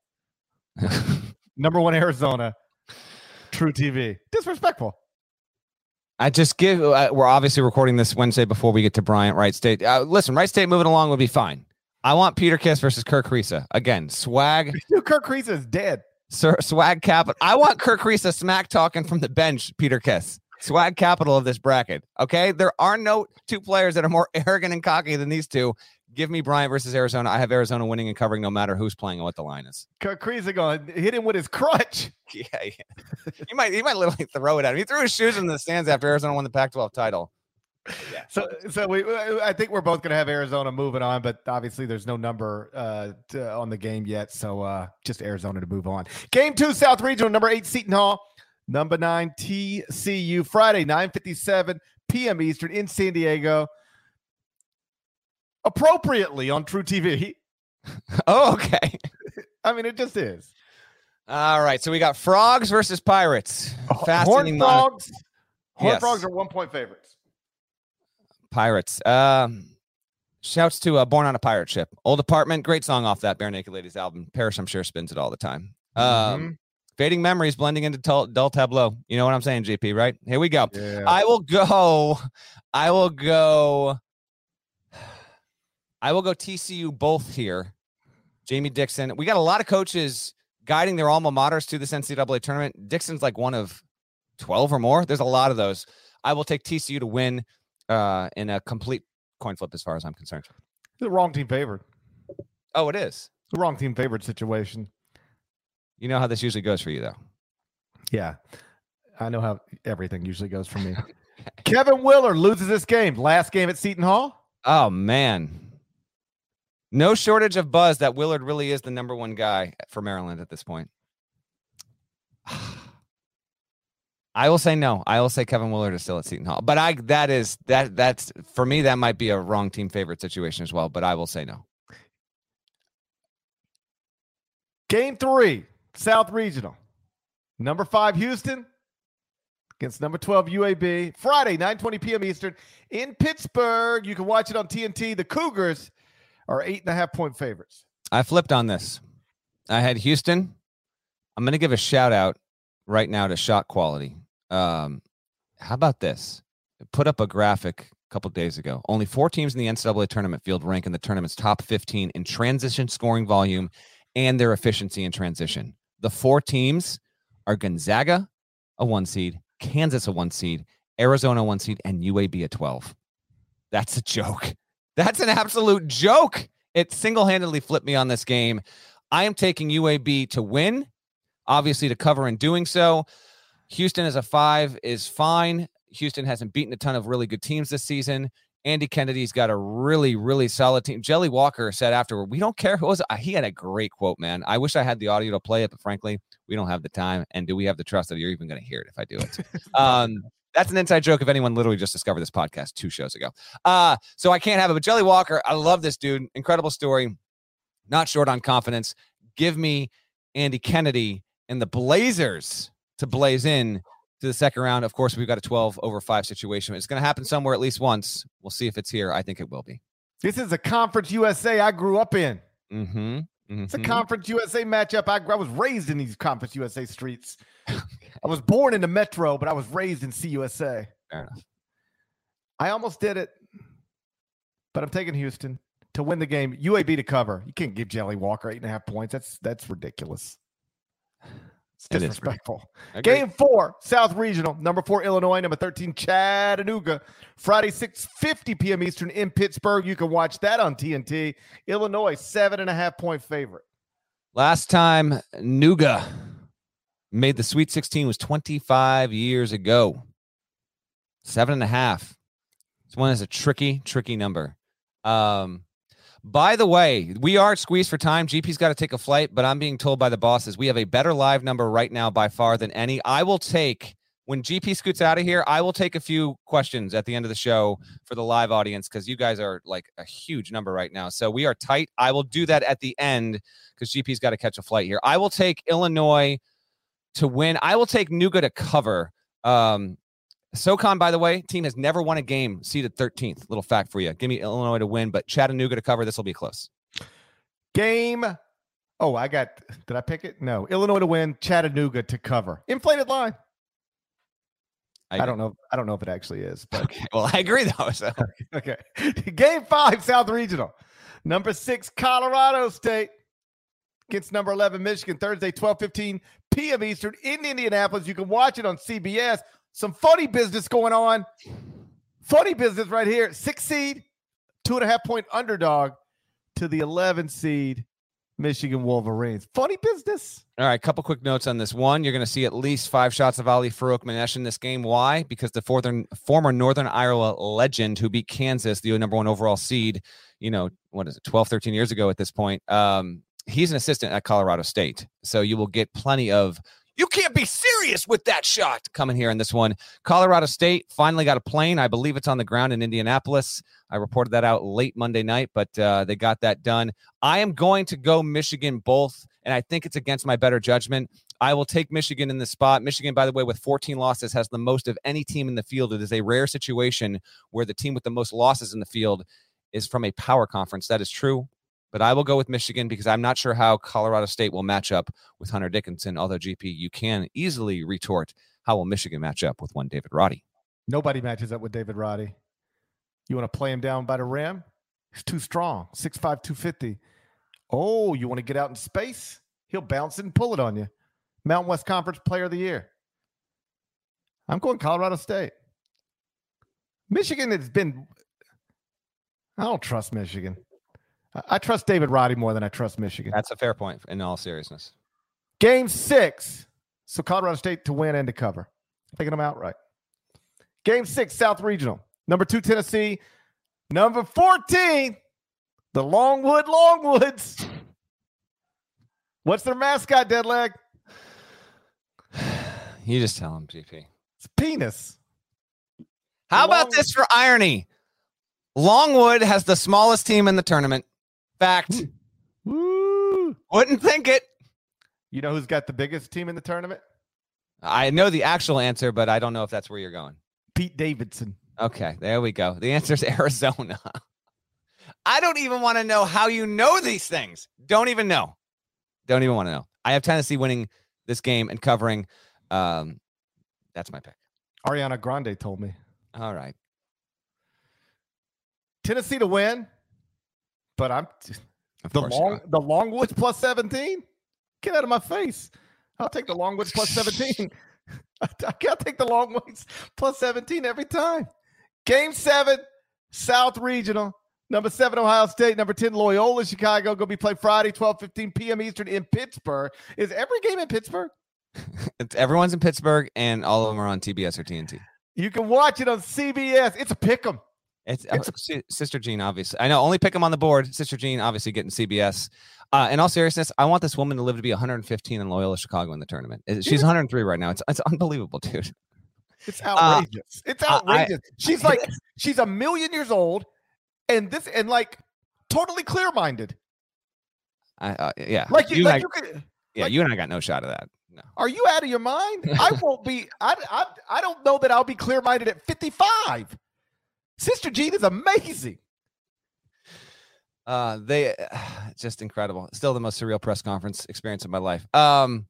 Number one, Arizona. True T V. Disrespectful. I just give, uh, we're obviously recording this Wednesday before we get to Bryant, Wright State. Uh, listen, Wright State moving along would be fine. I want Peter Kiss versus Kirk Risa. Again, swag. Kirk Risa is dead. Sir, swag capital. I want Kirk Risa smack talking from the bench, Peter Kiss. Swag capital of this bracket. Okay? There are no two players that are more arrogant and cocky than these two. Give me Bryant versus Arizona. I have Arizona winning and covering no matter who's playing and what the line is. Kirk Risa going to hit him with his crutch. Yeah, yeah. he might he might literally throw it at him. He threw his shoes in the stands after Arizona won the Pac twelve title. Yeah. So, so we, I think we're both going to have Arizona moving on, but obviously there's no number uh, to, on the game yet. So uh, just Arizona to move on. Game two, South Regional, number eight, Seton Hall, number nine, T C U, Friday, nine fifty-seven p.m. Eastern in San Diego. Appropriately on True T V. Oh, okay. I mean, it just is. All right. So we got Frogs versus Pirates. Fascinating. Horned Frogs. Horned Yes. Frogs are one point favorites. Pirates. Um, shouts to uh, Born on a Pirate Ship. Old Apartment. Great song off that Bare Naked Ladies album. Parrish, I'm sure, spins it all the time. Um, Mm-hmm. Fading memories blending into dull, dull tableau. You know what I'm saying, G P, right? Here we go. Yeah. I will go. I will go. I will go T C U both here. Jamie Dixon. We got a lot of coaches guiding their alma maters to this N C double A tournament. Dixon's like one of twelve or more. There's a lot of those. I will take T C U to win uh, in a complete coin flip as far as I'm concerned. The wrong team favored. Oh, it is. The wrong team favored situation. You know how this usually goes for you, though. Yeah. I know how everything usually goes for me. Kevin Willard loses this game. Last game at Seton Hall. Oh, man. No shortage of buzz that Willard really is the number one guy for Maryland at this point. I will say no. I will say Kevin Willard is still at Seton Hall. But I that is that that's for me, that might be a wrong team favorite situation as well. But I will say no. Game three, South Regional. Number five, Houston against number twelve, U A B. Friday, nine twenty p.m. Eastern in Pittsburgh. You can watch it on T N T. The Cougars are eight and a half point favorites. I flipped on this. I had Houston. I'm going to give a shout out right now to Shot Quality. Um, how about this? I put up a graphic a couple days ago. Only four teams in the N C double A tournament field rank in the tournament's top fifteen in transition scoring volume and their efficiency in transition. The four teams are Gonzaga, a one seed, Kansas, a one seed, Arizona, a one seed, and U A B, a twelve. That's a joke. That's an absolute joke. It single-handedly flipped me on this game. I am taking U A B to win, obviously to cover in doing so. Houston as a five is fine. Houston hasn't beaten a ton of really good teams this season. Andy Kennedy's got a really, really solid team. Jelly Walker said afterward, we don't care who it was. He had a great quote, man. I wish I had the audio to play it, but frankly, we don't have the time. And do we have the trust that you're even going to hear it if I do it? um, that's an inside joke if anyone literally just discovered this podcast two shows ago. Uh, so I can't have it. But Jelly Walker, I love this dude. Incredible story. Not short on confidence. Give me Andy Kennedy and the Blazers to blaze in to the second round. Of course, we've got a twelve over five situation. It's going to happen somewhere at least once. We'll see if it's here. I think it will be. This is a Conference U S A I grew up in. Mm-hmm. Mm-hmm. It's a Conference U S A matchup. I, I was raised in these Conference U S A streets. I was born in the Metro, but I was raised in C U S A. Fair enough. I almost did it, but I'm taking Houston to win the game. U A B to cover. You can't give Jelly Walker eight and a half points. That's that's ridiculous. It's disrespectful. Game four, South Regional. Number four, Illinois. Number thirteen, Chattanooga. Friday, six fifty p.m. Eastern in Pittsburgh. You can watch that on T N T. Illinois, seven and a half point favorite. Last time Nuga made the Sweet sixteen was twenty-five years ago. Seven and a half. This one is a tricky, tricky number. Um, By the way, we are squeezed for time. G P's got to take a flight, but I'm being told by the bosses we have a better live number right now by far than any. I will take, when G P scoots out of here, I will take a few questions at the end of the show for the live audience because you guys are like a huge number right now. So we are tight. I will do that at the end because G P's got to catch a flight here. I will take Illinois to win. I will take Nuga to cover. Um, SoCon, by the way, team has never won a game seeded thirteenth. Little fact for you. Give me Illinois to win, but Chattanooga to cover. This will be close. Game. Oh, I got, did I pick it? No. Illinois to win, Chattanooga to cover. Inflated line. I, I don't know. I don't know if it actually is. But okay. Well, I agree, though. So. Okay. Game five, South Regional. Number six, Colorado State against number eleven, Michigan. Thursday, twelve fifteen p.m. Eastern in Indianapolis. You can watch it on C B S. Some funny business going on. Funny business right here. Six seed, two and a half point underdog to the eleven seed Michigan Wolverines. Funny business. All right, couple quick notes on this. One, you're going to see at least five shots of Ali Farouk Manesh in this game. Why? Because the forthern, former Northern Iowa legend who beat Kansas, the number one overall seed, you know, what is it, twelve, thirteen years ago at this point, um, he's an assistant at Colorado State. So you will get plenty of you can't be serious with that shot coming here in this one. Colorado State finally got a plane. I believe it's on the ground in Indianapolis. I reported that out late Monday night, but uh, they got that done. I am going to go Michigan both, and I think it's against my better judgment. I will take Michigan in this spot. Michigan, by the way, with fourteen losses, has the most of any team in the field. It is a rare situation where the team with the most losses in the field is from a power conference. That is true. but I will go with Michigan because I'm not sure how Colorado State will match up with Hunter Dickinson, although, G P, you can easily retort, how will Michigan match up with one David Roddy? Nobody matches up with David Roddy. You want to play him down by the rim? He's too strong, six five, two fifty. Oh, you want to get out in space? He'll bounce it and pull it on you. Mountain West Conference Player of the Year. I'm going Colorado State. Michigan has been – I don't trust Michigan. I, I trust David Roddy more than I trust Michigan. That's a fair point in all seriousness. Game six. So Colorado State to win and to cover. Taking them outright. Game six, South Regional. Number two, Tennessee. Number fourteen, the Longwood Longwoods. What's their mascot, Deadleg? You just tell him, G P. It's penis. How Long- about this for irony? Longwood has the smallest team in the tournament. Fact. Woo. Wouldn't think it. You know who's got the biggest team in the tournament? I know the actual answer, but I don't know if that's where you're going. Pete Davidson. Okay, there we go. The answer is Arizona. I don't even want to know how you know these things. Don't even know. Don't even want to know. I have Tennessee winning this game and covering. Um, that's my pick. Ariana Grande told me. All right. Tennessee to win, but I'm Of the course long not. the Longwoods plus seventeen. Get out of my face. I'll take the Longwoods plus seventeen. I can't take the Longwoods plus seventeen every time. Game seven, South Regional. Number seven, Ohio State. Number ten, Loyola Chicago. Going to be played Friday, twelve fifteen p.m. Eastern in Pittsburgh. Is every game in Pittsburgh? It's, everyone's in Pittsburgh, and all of them are on T B S or T N T. You can watch it on C B S. It's a pick 'em. It's, It's uh, Si- Sister Jean, obviously. I know, only pick them on the board. Sister Jean, obviously, getting C B S. Uh, in all seriousness, I want this woman to live to be one hundred fifteen in Loyola Chicago in the tournament. It- She's one hundred three right now. It's it's unbelievable, dude. It's outrageous. it's I- outrageous. she's like, she's a million years old, and this, and like, totally clear-minded. I, uh, yeah, Like, you, you, like and I- you could. yeah, like- you and I got no shot of that. No. Are you out of your mind? I won't be. I, I, I don't know that I'll be clear-minded at fifty-five. Sister Jean is amazing. Uh, they uh, just incredible. Still the most surreal press conference experience of my life. Um,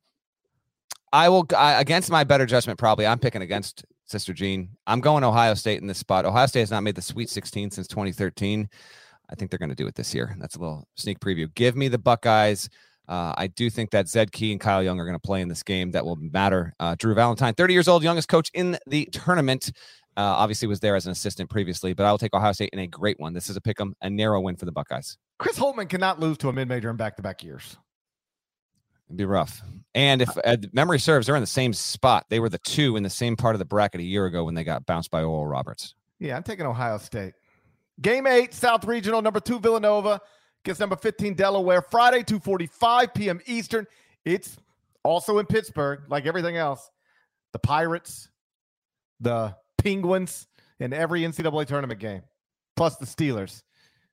I will I, against my better judgment. Probably, I'm picking against Sister Jean. I'm going Ohio State in this spot. Ohio State has not made the Sweet sixteen since twenty thirteen. I think they're going to do it this year. That's a little sneak preview. Give me the Buckeyes. Uh, I do think that Zed Key and Kyle Young are going to play in this game. That will matter. Uh, Drew Valentine, thirty years old, youngest coach in the tournament. Uh, obviously was there as an assistant previously, but I will take Ohio State in a great one. This is a pick 'em, a narrow win for the Buckeyes. Chris Holtman cannot lose to a mid-major in back-to-back years. It'd be rough. And if uh, memory serves, they're in the same spot. They were the two in the same part of the bracket a year ago when they got bounced by Oral Roberts. Yeah, I'm taking Ohio State. Game eight, South Regional, number two, Villanova gets number fifteen, Delaware. Friday, two forty-five p.m. Eastern. It's also in Pittsburgh, like everything else. The Pirates, the Penguins, and every N C double A tournament game, plus the Steelers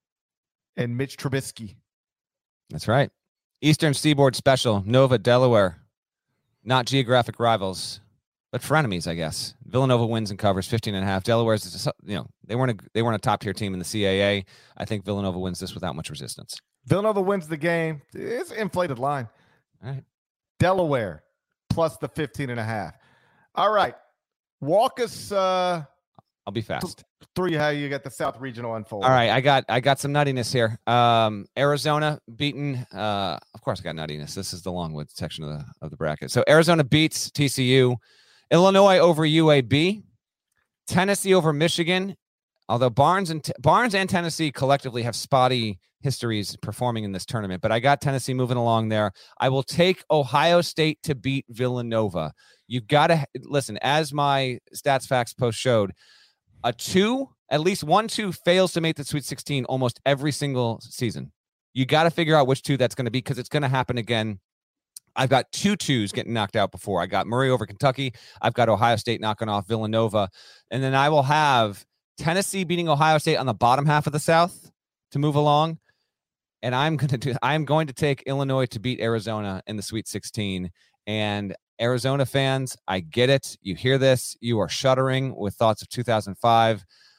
and Mitch Trubisky. That's right. Eastern Seaboard Special, Nova, Delaware. Not geographic rivals, but frenemies, I guess. Villanova wins and covers fifteen and a half. Delaware's, you know, they weren't a, they weren't a top tier team in the C A A. I think Villanova wins this without much resistance. Villanova wins the game. It's an inflated line. All right. Delaware plus the fifteen and a half. All right. Walk us uh, I'll be fast. through how you got the South Regional unfold. All right, I got I got some nuttiness here. Um, Arizona beaten. Uh, of course, I got nuttiness. This is the Longwood section of the of the bracket. So Arizona beats T C U. Illinois over U A B. Tennessee over Michigan. Although Barnes and Barnes and Tennessee collectively have spotty histories performing in this tournament, but I got Tennessee moving along there. I will take Ohio State to beat Villanova. You've got to listen, as my Stats Facts post showed, a two, at least one two fails to make the Sweet sixteen almost every single season. You got to figure out which two that's going to be because it's going to happen again. I've got two twos getting knocked out before. I got Murray over Kentucky. I've got Ohio State knocking off Villanova. And then I will have Tennessee beating Ohio State on the bottom half of the South to move along. And I'm going to do, I'm going to take Illinois to beat Arizona in the Sweet sixteen. And Arizona fans, I get it. You hear this. You are shuddering with thoughts of two thousand five.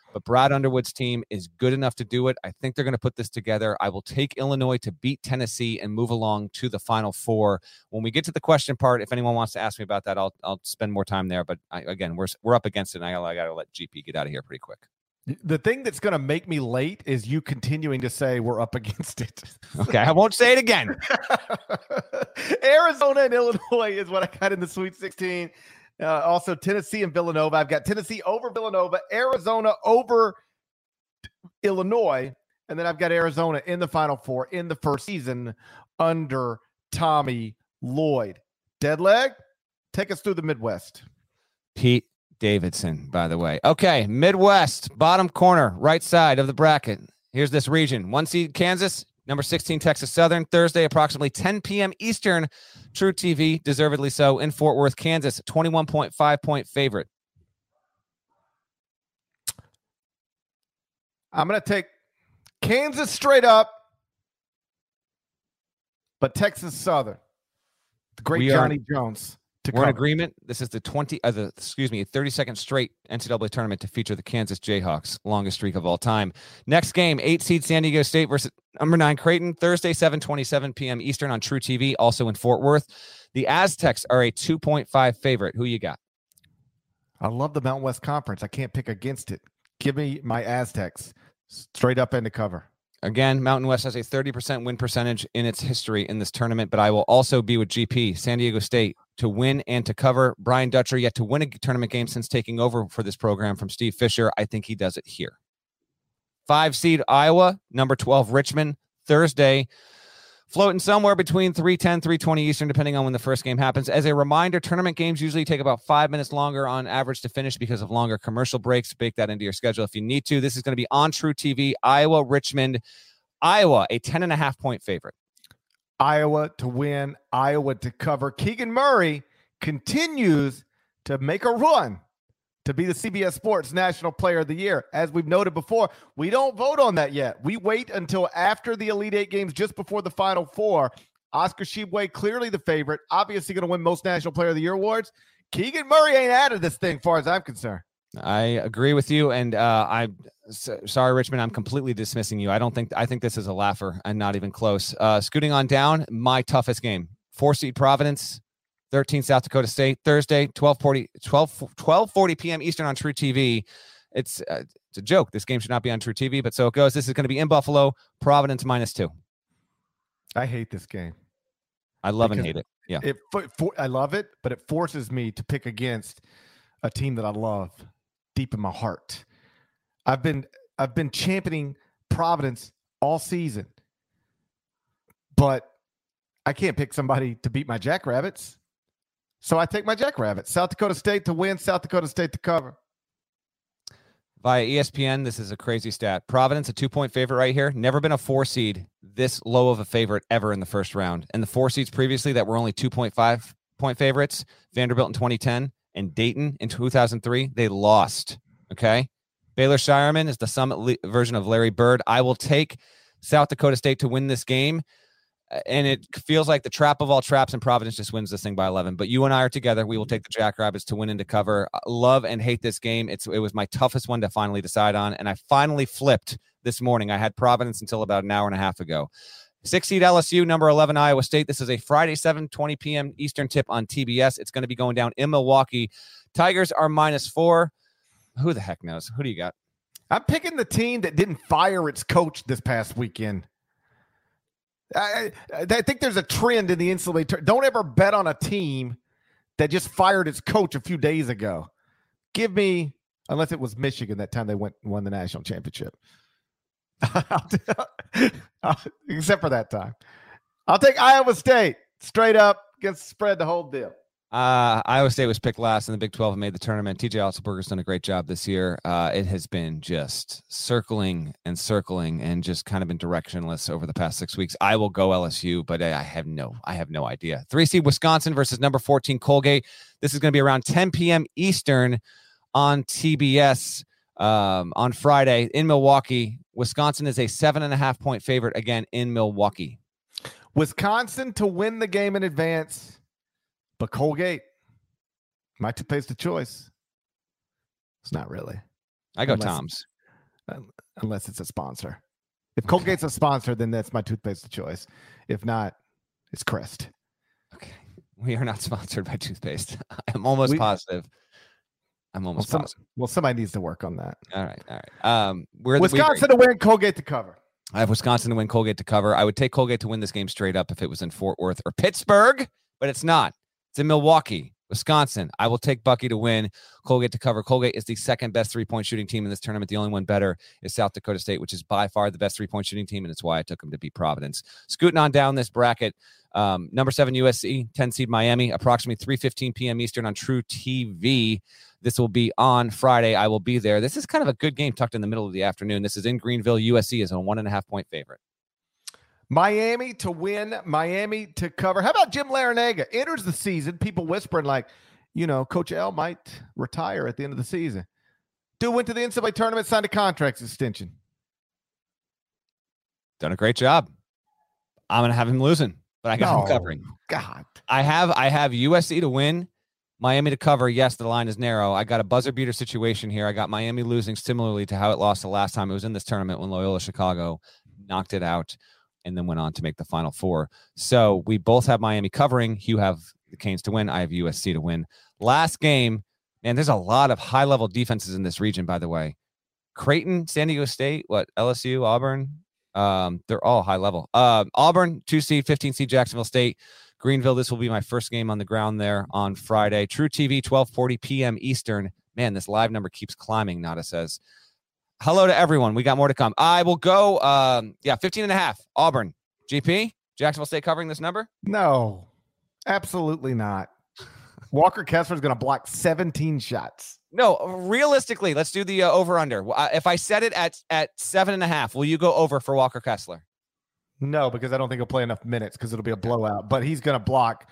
but Brad Underwood's team is good enough to do it. I think they're going to put this together. I will take Illinois to beat Tennessee and move along to the Final Four. When we get to the question part, if anyone wants to ask me about that, I'll I'll spend more time there. But I, again, we're we're up against it, and I, I got to let G P get out of here pretty quick. The thing that's going to make me late is you continuing to say we're up against it. Okay, I won't say it again. Arizona and Illinois is what I got in the Sweet sixteen. Uh, also, Tennessee and Villanova. I've got Tennessee over Villanova, Arizona over Illinois, and then I've got Arizona in the Final Four in the first season under Tommy Lloyd. Deadleg, take us through the Midwest. Pete Davidson, by the way. Okay, Midwest, bottom corner, right side of the bracket. Here's this region. One seed Kansas, number sixteen Texas Southern, Thursday, approximately ten p.m. Eastern. True T V, deservedly so, in Fort Worth, Kansas, twenty-one point five point favorite. I'm going to take Kansas straight up, but Texas Southern. The great We Johnny are- Jones. To We're in cover. agreement. This is the twenty, uh, the excuse me, thirty-second straight N C double A tournament to feature the Kansas Jayhawks, longest streak of all time. Next game, eight seed San Diego State versus number nine Creighton, Thursday, seven twenty-seven p.m. Eastern on True T V, also in Fort Worth. The Aztecs are a two point five favorite. Who you got? I love the Mountain West Conference. I can't pick against it. Give me my Aztecs straight up into cover. Again, Mountain West has a thirty percent win percentage in its history in this tournament, but I will also be with G P, San Diego State, to win and to cover. Brian Dutcher yet to win a tournament game since taking over for this program from Steve Fisher. I think he does it here. Five seed Iowa, number twelve Richmond, Thursday, floating somewhere between three ten, three twenty Eastern, depending on when the first game happens. As a reminder, tournament games usually take about five minutes longer on average to finish because of longer commercial breaks. Bake that into your schedule if you need to. This is going to be on True T V, Iowa, Richmond. Iowa, a ten and a half point favorite. Iowa to win, Iowa to cover. Keegan Murray continues to make a run to be the C B S Sports National Player of the Year. As we've noted before, we don't vote on that yet. We wait until after the Elite Eight games, just before the Final Four. Oscar Tshiebwe, clearly the favorite, obviously going to win most National Player of the Year awards. Keegan Murray ain't out of this thing, as far as I'm concerned. I agree with you, and uh, I'm so, sorry, Richmond. I'm completely dismissing you. I don't think I think this is a laugher, and not even close. Uh, scooting on down, my toughest game: four seed Providence, thirteen South Dakota State, Thursday, twelve forty, twelve, twelve forty p.m. Eastern on True T V. It's uh, it's a joke. This game should not be on True T V, but so it goes. This is going to be in Buffalo. Providence minus two. I hate this game. I love and Because hate it. Yeah, It, for, for, I love it, but it forces me to pick against a team that I love deep in my heart. I've been I've been championing Providence all season, but I can't pick somebody to beat my Jackrabbits. So I take my Jackrabbits. South Dakota State to win, South Dakota State to cover. via E S P N, this is a crazy stat. Providence, a two-point favorite right here. Never been a four seed this low of a favorite ever in the first round. And the four seeds previously that were only two point five point favorites, Vanderbilt in twenty ten and Dayton in two thousand three, they lost. Okay. Baylor Shireman is the summit le- version of Larry Bird. I will take South Dakota State to win this game. And it feels like the trap of all traps, and Providence just wins this thing by eleven. But you and I are together. We will take the Jackrabbits to win and to cover. Love and hate this game. It's It was my toughest one to finally decide on. And I finally flipped this morning. I had Providence until about an hour and a half ago. Six seed L S U, number eleven Iowa State. This is a Friday, seven twenty p.m. Eastern tip on T B S. It's going to be going down in Milwaukee. Tigers are minus four. Who the heck knows? Who do you got? I'm picking the team that didn't fire its coach this past weekend. I, I, I think there's a trend in the N C double A. Don't ever bet on a team that just fired its coach a few days ago. Give me, unless it was Michigan that time they went and won the national championship. Except for that time. I'll take Iowa State straight up against the spread, the whole deal. Uh, Iowa State was picked last in the Big twelve and made the tournament. T J Otzelberger's done a great job this year. Uh, it has been just circling and circling and just kind of been directionless over the past six weeks. I will go L S U, but I, I have no, I have no idea. Three seed Wisconsin versus number fourteen Colgate. This is going to be around ten p.m. Eastern on T B S um, on Friday in Milwaukee. Wisconsin is a seven and a half point favorite again in Milwaukee. Wisconsin to win the game in advance. But Colgate, my toothpaste of choice. It's not really. I go Unless- Toms. unless it's a sponsor. If Colgate's a sponsor, then that's my toothpaste of choice. If not, it's Crest. Okay. We are not sponsored by toothpaste. I'm almost we, positive. I'm almost well, positive. Some, well, somebody needs to work on that. All right. All right. Um, we're Wisconsin we, to win, Colgate to cover. I have Wisconsin to win, Colgate to cover. I would take Colgate to win this game straight up if it was in Fort Worth or Pittsburgh, but it's not. It's in Milwaukee, Wisconsin. I will take Bucky to win, Colgate to cover. Colgate is the second best three-point shooting team in this tournament. The only one better is South Dakota State, which is by far the best three-point shooting team, and it's why I took them to beat Providence. Scooting on down this bracket, um, number seven U S C, ten seed Miami, approximately three fifteen p.m. Eastern on True T V. This will be on Friday. I will be there. This is kind of a good game tucked in the middle of the afternoon. This is in Greenville. U S C is a one and a half point favorite. Miami to win, Miami to cover. How about Jim Larinaga? Enters the season, people whispering like, you know, Coach L might retire at the end of the season. Dude went to the N C double A tournament, signed a contract extension. Done a great job. I'm going to have him losing, but I got no, him covering. God. I have I have U S C to win, Miami to cover. Yes, the line is narrow. I got a buzzer beater situation here. I got Miami losing similarly to how it lost the last time it was in this tournament when Loyola Chicago knocked it out and then went on to make the Final Four. So we both have Miami covering. You have the Canes to win. I have U S C to win. Last game, and there's a lot of high-level defenses in this region, by the way. Creighton, San Diego State, what, L S U, Auburn? Um, they're all high-level. Uh, Auburn, two seed, fifteen seed, Jacksonville State. Greenville, this will be my first game on the ground there on Friday. True T V, twelve forty p.m. Eastern. Man, this live number keeps climbing, Nada says. Hello to everyone. We got more to come. I will go, um, yeah, fifteen and a half. Auburn. G P, Jacksonville State covering this number? No, absolutely not. Walker Kessler is going to block seventeen shots. No, realistically, let's do the uh, over-under. If I set it at, at seven and a half, will you go over for Walker Kessler? No, because I don't think he'll play enough minutes because it'll be a blowout. But he's going to block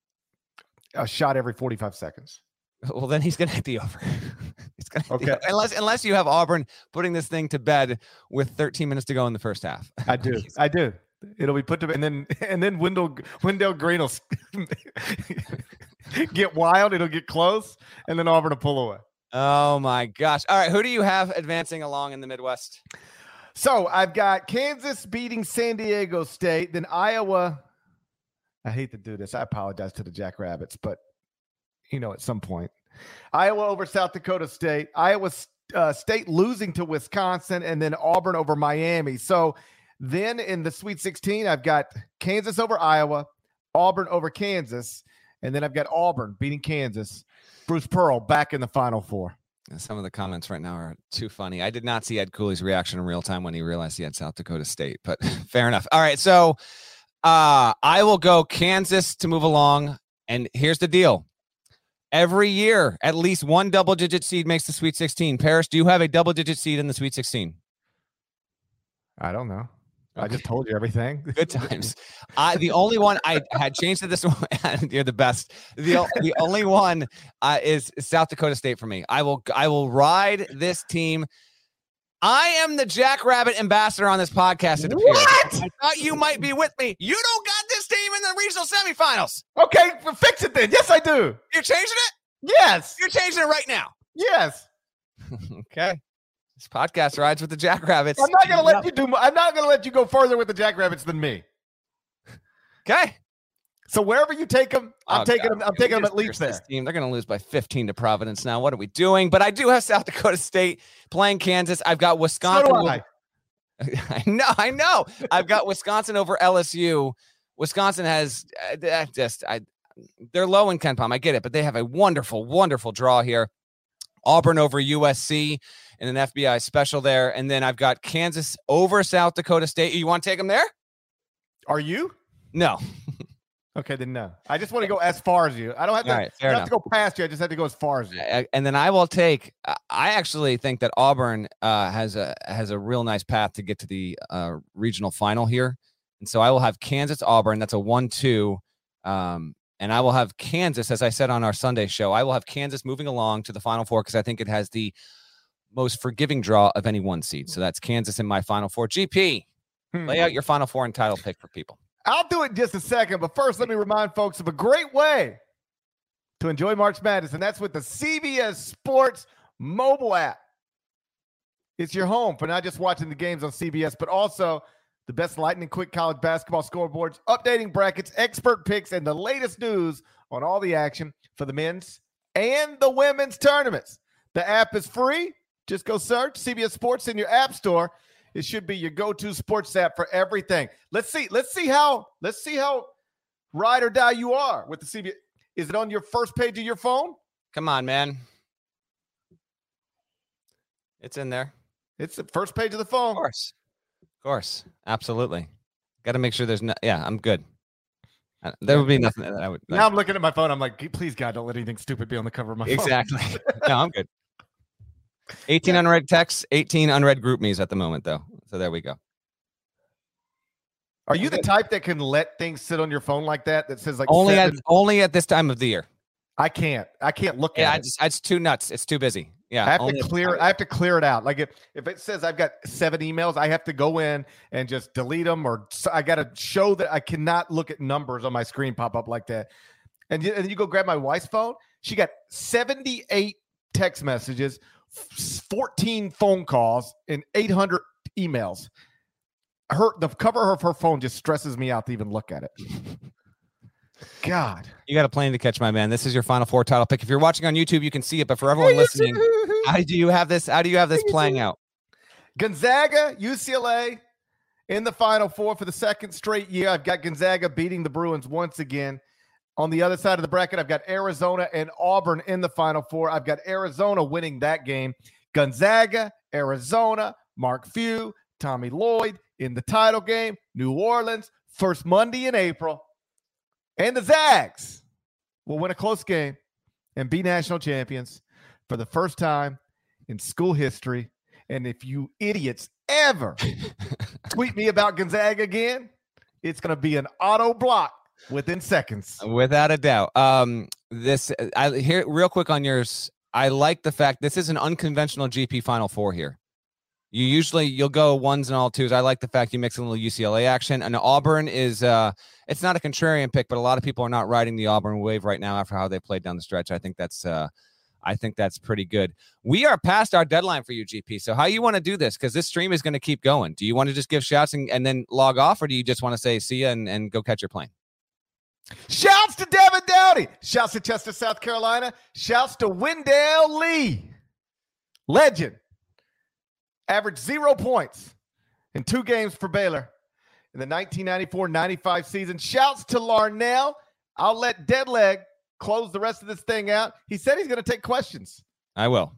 a shot every forty-five seconds. Well, then he's going to hit the over. He's gonna hit okay. the over. Unless, unless you have Auburn putting this thing to bed with thirteen minutes to go in the first half. I do. I do. It'll be put to bed. And then, and then Wendell, Wendell Green will get wild. It'll get close. And then Auburn will pull away. Oh, my gosh. All right. Who do you have advancing along in the Midwest? So I've got Kansas beating San Diego State, then Iowa. I hate to do this. I apologize to the Jackrabbits, but you know, at some point, Iowa over South Dakota State, Iowa uh, State losing to Wisconsin, and then Auburn over Miami. So then in the Sweet sixteen, I've got Kansas over Iowa, Auburn over Kansas, and then I've got Auburn beating Kansas. Bruce Pearl back in the Final Four. Some of the comments right now are too funny. I did not see Ed Cooley's reaction in real time when he realized he had South Dakota State, but fair enough. All right, so uh, I will go Kansas to move along, and here's the deal. Every year, at least one double-digit seed makes the Sweet sixteen. Parrish, do you have a double-digit seed in the Sweet sixteen? I don't know. Okay. I just told you everything. Good times. I the only one I had changed to this one. You're the best. The the only one uh, is South Dakota State for me. I will I will ride this team. I am the Jackrabbit ambassador on this podcast. It appears. What? I thought you might be with me. You don't got this team in the regional semifinals. Okay, fix it then. Yes, I do. You're changing it? Yes. You're changing it right now. Yes. Okay. This podcast rides with the Jackrabbits. I'm not gonna let you do. I'm not gonna let you go further with the Jackrabbits than me. Okay. So wherever you take them, I'm oh, taking God. them. I'm taking them at least there. Team. They're going to lose by fifteen to Providence now. What are we doing? But I do have South Dakota State playing Kansas. I've got Wisconsin. So do I. I know. I know. I've got Wisconsin over L S U. Wisconsin has uh, just I. They're low in KenPom. I get it, but they have a wonderful, wonderful draw here. Auburn over U S C in an F B I special there, and then I've got Kansas over South Dakota State. You want to take them there? Are you? No. Okay, then no. I just want to go as far as you. I don't have to, right, I don't have to go past you. I just have to go as far as you. And then I will take. I actually think that Auburn uh, has a has a real nice path to get to the uh, regional final here, and so I will have Kansas Auburn. That's a one two, um, and I will have Kansas, as I said on our Sunday show. I will have Kansas moving along to the Final Four because I think it has the most forgiving draw of any one seed. So that's Kansas in my Final Four. G P, hmm. lay out your Final Four and title pick for people. I'll do it in just a second, but first let me remind folks of a great way to enjoy March Madness, and that's with the C B S Sports mobile app. It's your home for not just watching the games on C B S, but also the best lightning quick college basketball scoreboards, updating brackets, expert picks, and the latest news on all the action for the men's and the women's tournaments. The app is free. Just go search C B S Sports in your app store. It should be your go-to sports app for everything. Let's see. Let's see how. Let's see how ride or die you are with the C B S. Is it on your first page of your phone? Come on, man. It's in there. It's the first page of the phone. Of course. Of course. Absolutely. Got to make sure there's no. Yeah, I'm good. Uh, there would be nothing that I would. Like, now I'm looking at my phone. I'm like, please, God, don't let anything stupid be on the cover of my phone. Exactly. No, I'm good. eighteen unread texts, eighteen unread group me's at the moment, though. So there we go. Are you the type that can let things sit on your phone like that? That says like only seven? at only at this time of the year. I can't. I can't look Yeah, at I it. just, it's too nuts. It's too busy. Yeah, I have only to at- clear. I have to clear it out. Like if, if it says I've got seven emails, I have to go in and just delete them, or I got to show that I cannot look at numbers on my screen pop up like that. And you, and you go grab my wife's phone. She got seventy-eight text messages, fourteen phone calls, and eight hundred emails. Her the cover of her phone just stresses me out to even look at it. God, You got a plane to catch, my man. This is your Final Four title pick. If you're watching on YouTube, you can see it. But for everyone listening, how do you have this? How do you have this playing out? Gonzaga, U C L A in the Final Four for the second straight year. I've got Gonzaga beating the Bruins once again. On the other side of the bracket, I've got Arizona and Auburn in the Final Four. I've got Arizona winning that game. Gonzaga, Arizona, Mark Few, Tommy Lloyd in the title game. New Orleans, first Monday in April. And the Zags will win a close game and be national champions for the first time in school history. And if you idiots ever tweet me about Gonzaga again, it's going to be an auto block within seconds. Without a doubt. Um, this I here real quick on yours. I like the fact this is an unconventional G P Final Four here. You usually you'll go ones and all twos. I like the fact you mix a little U C L A action. And Auburn is uh, it's not a contrarian pick, but a lot of people are not riding the Auburn wave right now after how they played down the stretch. I think that's uh, I think that's pretty good. We are past our deadline for you, G P. So how you want to do this? Because this stream is going to keep going. Do you want to just give shouts and, and then log off, or do you just want to say see ya and, and go catch your plane? Shouts to Devin Downey. Shouts to Chester, South Carolina. Shouts to Wendell Lee. Legend. Averaged zero points in two games for Baylor in the nineteen ninety-four ninety-five season. Shouts to Larnell. I'll let Deadleg close the rest of this thing out. He said he's going to take questions. I will.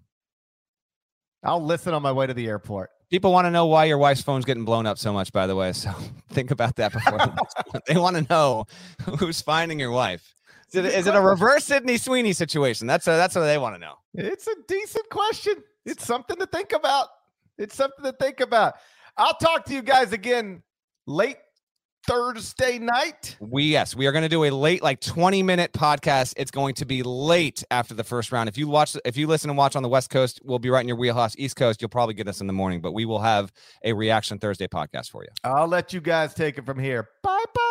I'll listen on my way to the airport. People want to know why your wife's phone's getting blown up so much, by the way. So think about that before they want to know who's finding your wife. Is it, is it a reverse Sydney Sweeney situation? That's a, that's what they want to know. It's a decent question. It's something to think about. It's something to think about. I'll talk to you guys again late Thursday night. We yes, we are going to do a late, like twenty minute podcast. It's going to be late after the first round. If you watch, if you listen and watch on the West Coast, we'll be right in your wheelhouse. East Coast, you'll probably get us in the morning, but we will have a reaction Thursday podcast for you. I'll let you guys take it from here. Bye bye.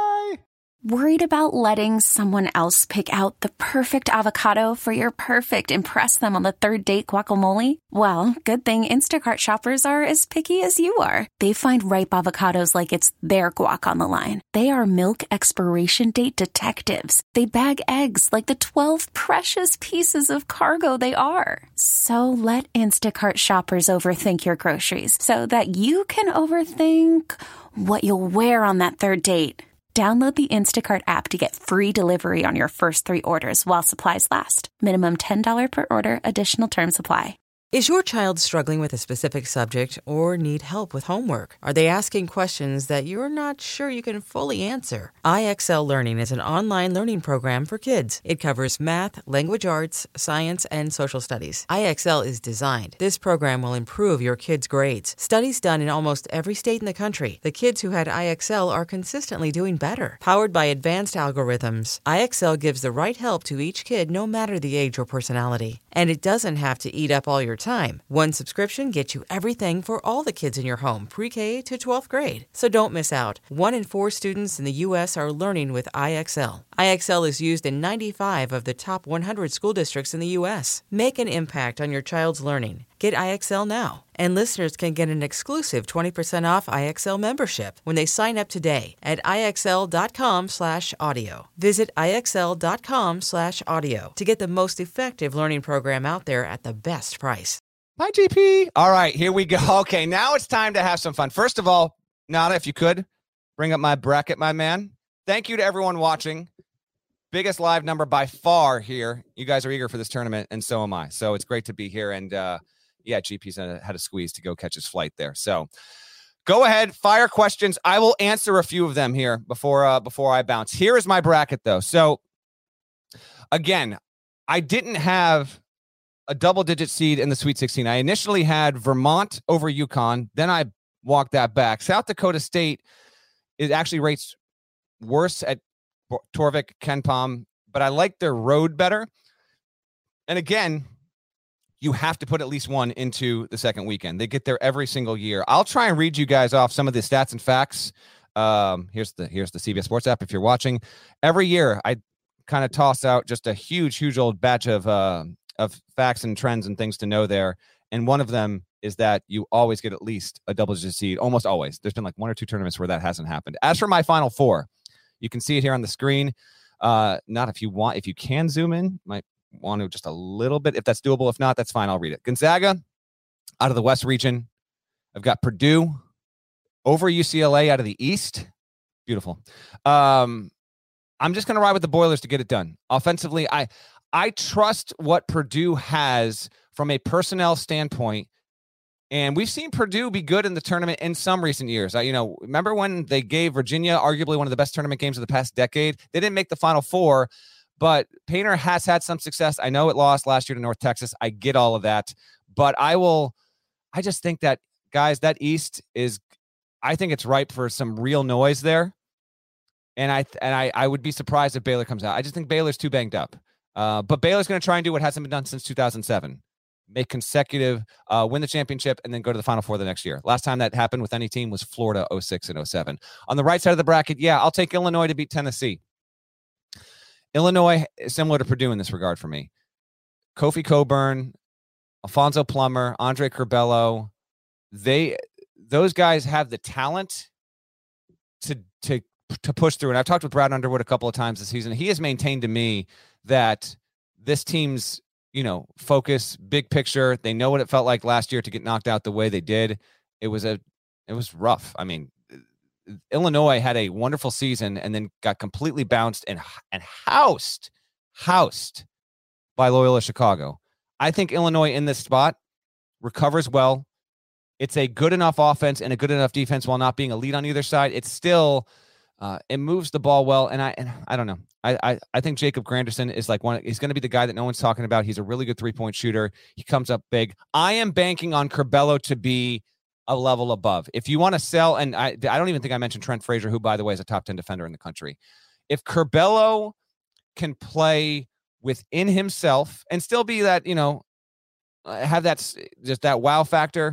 Worried about letting someone else pick out the perfect avocado for your perfect impress them on the third date guacamole? Well, good thing Instacart shoppers are as picky as you are. They find ripe avocados like it's their guac on the line. They are milk expiration date detectives. They bag eggs like the twelve precious pieces of cargo they are. So let Instacart shoppers overthink your groceries so that you can overthink what you'll wear on that third date. Download the Instacart app to get free delivery on your first three orders while supplies last. Minimum ten dollars per order. Additional terms apply. Is your child struggling with a specific subject or need help with homework? Are they asking questions that you're not sure you can fully answer? I X L Learning is an online learning program for kids. It covers math, language arts, science, and social studies. I X L is designed. This program will improve your kids' grades. Studies done in almost every state in the country. The kids who had I X L are consistently doing better. Powered by advanced algorithms, I X L gives the right help to each kid no matter the age or personality. And it doesn't have to eat up all your time. One subscription gets you everything for all the kids in your home, pre-K to twelfth grade. So don't miss out. One in four students in the U S are learning with I X L. I X L is used in ninety-five of the top one hundred school districts in the U S. Make an impact on your child's learning Get I X L now. And listeners can get an exclusive twenty percent off I X L membership when they sign up today at IXL.com slash audio. Visit IXL.com slash audio to get the most effective learning program out there at the best price. Bye, G P. All right, here we go. Okay, now it's time to have some fun. First of all, Nada, if you could, bring up my bracket, my man. Thank you to everyone watching. Biggest live number by far here. You guys are eager for this tournament, and so am I. So it's great to be here. And, uh, yeah, G P's had a squeeze to go catch his flight there. So go ahead, fire questions. I will answer a few of them here before uh, before I bounce. Here is my bracket, though. So, again, I didn't have a double-digit seed in the Sweet sixteen. I initially had Vermont over UConn. Then I walked that back. South Dakota State, it actually rates worse at Torvik, KenPom, but I like their road better. And again, you have to put at least one into the second weekend. They get there every single year. I'll try and read you guys off some of the stats and facts. Um, here's the here's the C B S Sports app if you're watching. Every year, I kind of toss out just a huge, huge old batch of uh, of facts and trends and things to know there. And one of them is that you always get at least a double-digit seed, almost always. There's been like one or two tournaments where that hasn't happened. As for my Final Four, you can see it here on the screen. Uh, not if you want, if you can zoom in, might want to just a little bit. If that's doable, if not, that's fine. I'll read it. Gonzaga out of the West region. I've got Purdue over U C L A out of the East. Beautiful. Um, I'm just going to ride with the Boilers to get it done. Offensively, I I trust what Purdue has from a personnel standpoint. And we've seen Purdue be good in the tournament in some recent years. Uh, you know, remember when they gave Virginia arguably one of the best tournament games of the past decade? They didn't make the Final Four, but Painter has had some success. I know it lost last year to North Texas. I get all of that. But I will, I just think that, guys, that East is, I think it's ripe for some real noise there. And I and I, I would be surprised if Baylor comes out. I just think Baylor's too banged up. Uh, but Baylor's going to try and do what hasn't been done since two thousand seven. Make consecutive, uh, win the championship, and then go to the Final Four the next year. Last time that happened with any team was Florida oh six and oh seven. On the right side of the bracket, yeah, I'll take Illinois to beat Tennessee. Illinois is similar to Purdue in this regard for me. Kofi Cockburn, Alfonso Plummer, Andre Curbelo, they those guys have the talent to to to push through. And I've talked with Brad Underwood a couple of times this season. He has maintained to me that this team's, you know, focus, big picture. They know what it felt like last year to get knocked out the way they did. It was a, it was rough. I mean, Illinois had a wonderful season and then got completely bounced and and housed, housed by Loyola Chicago. I think Illinois in this spot recovers well. It's a good enough offense and a good enough defense while not being elite on either side. It's still, uh, it moves the ball well. And I, and I don't know. I, I, I think Jacob Granderson is like one. He's going to be the guy that no one's talking about. He's a really good three-point shooter. He comes up big. I am banking on Curbelo to be a level above. If you want to sell, and I, I don't even think I mentioned Trent Frazier, who, by the way, is a top ten defender in the country. If Curbelo can play within himself and still be that, you know, have that just that wow factor,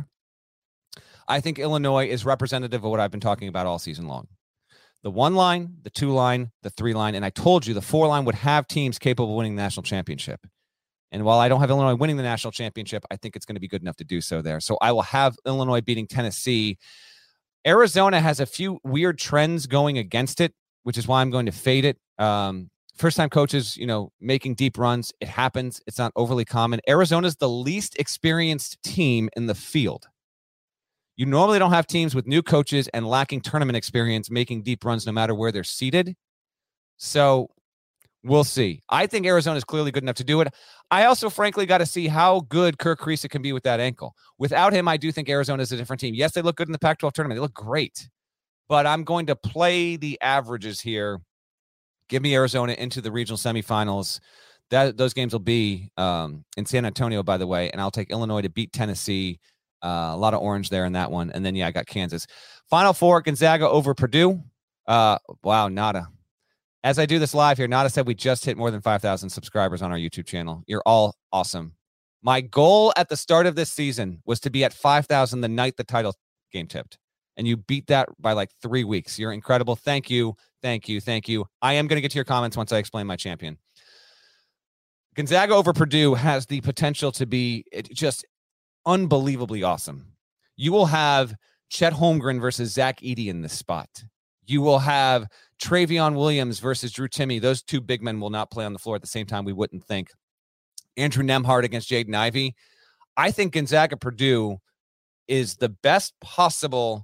I think Illinois is representative of what I've been talking about all season long. The one line, the two line, the three line, and I told you the four line would have teams capable of winning the national championship. And while I don't have Illinois winning the national championship, I think it's going to be good enough to do so there. So I will have Illinois beating Tennessee. Arizona has a few weird trends going against it, which is why I'm going to fade it. Um, first-time coaches, you know, making deep runs. It happens. It's not overly common. Arizona's the least experienced team in the field. You normally don't have teams with new coaches and lacking tournament experience making deep runs no matter where they're seated. So we'll see. I think Arizona is clearly good enough to do it. I also, frankly, got to see how good Kirk Kriisa can be with that ankle. Without him, I do think Arizona is a different team. Yes, they look good in the Pac twelve tournament. They look great. But I'm going to play the averages here. Give me Arizona into the regional semifinals. That those games will be um, in San Antonio, by the way, and I'll take Illinois to beat Tennessee. Uh, a lot of orange there in that one. And then, yeah, I got Kansas. Final four, Gonzaga over Purdue. Uh, wow, Nada. As I do this live here, Nada said we just hit more than five thousand subscribers on our YouTube channel. You're all awesome. My goal at the start of this season was to be at five thousand the night the title game tipped. And you beat that by like three weeks. You're incredible. Thank you. Thank you. Thank you. I am going to get to your comments once I explain my champion. Gonzaga over Purdue has the potential to be just unbelievably awesome. You will have Chet Holmgren versus Zach Edey in this spot. You will have Travion Williams versus Drew Timme. Those two big men will not play on the floor at the same time, we wouldn't think. Andrew Nembhard against Jaden Ivey. I think Gonzaga-Purdue is the best possible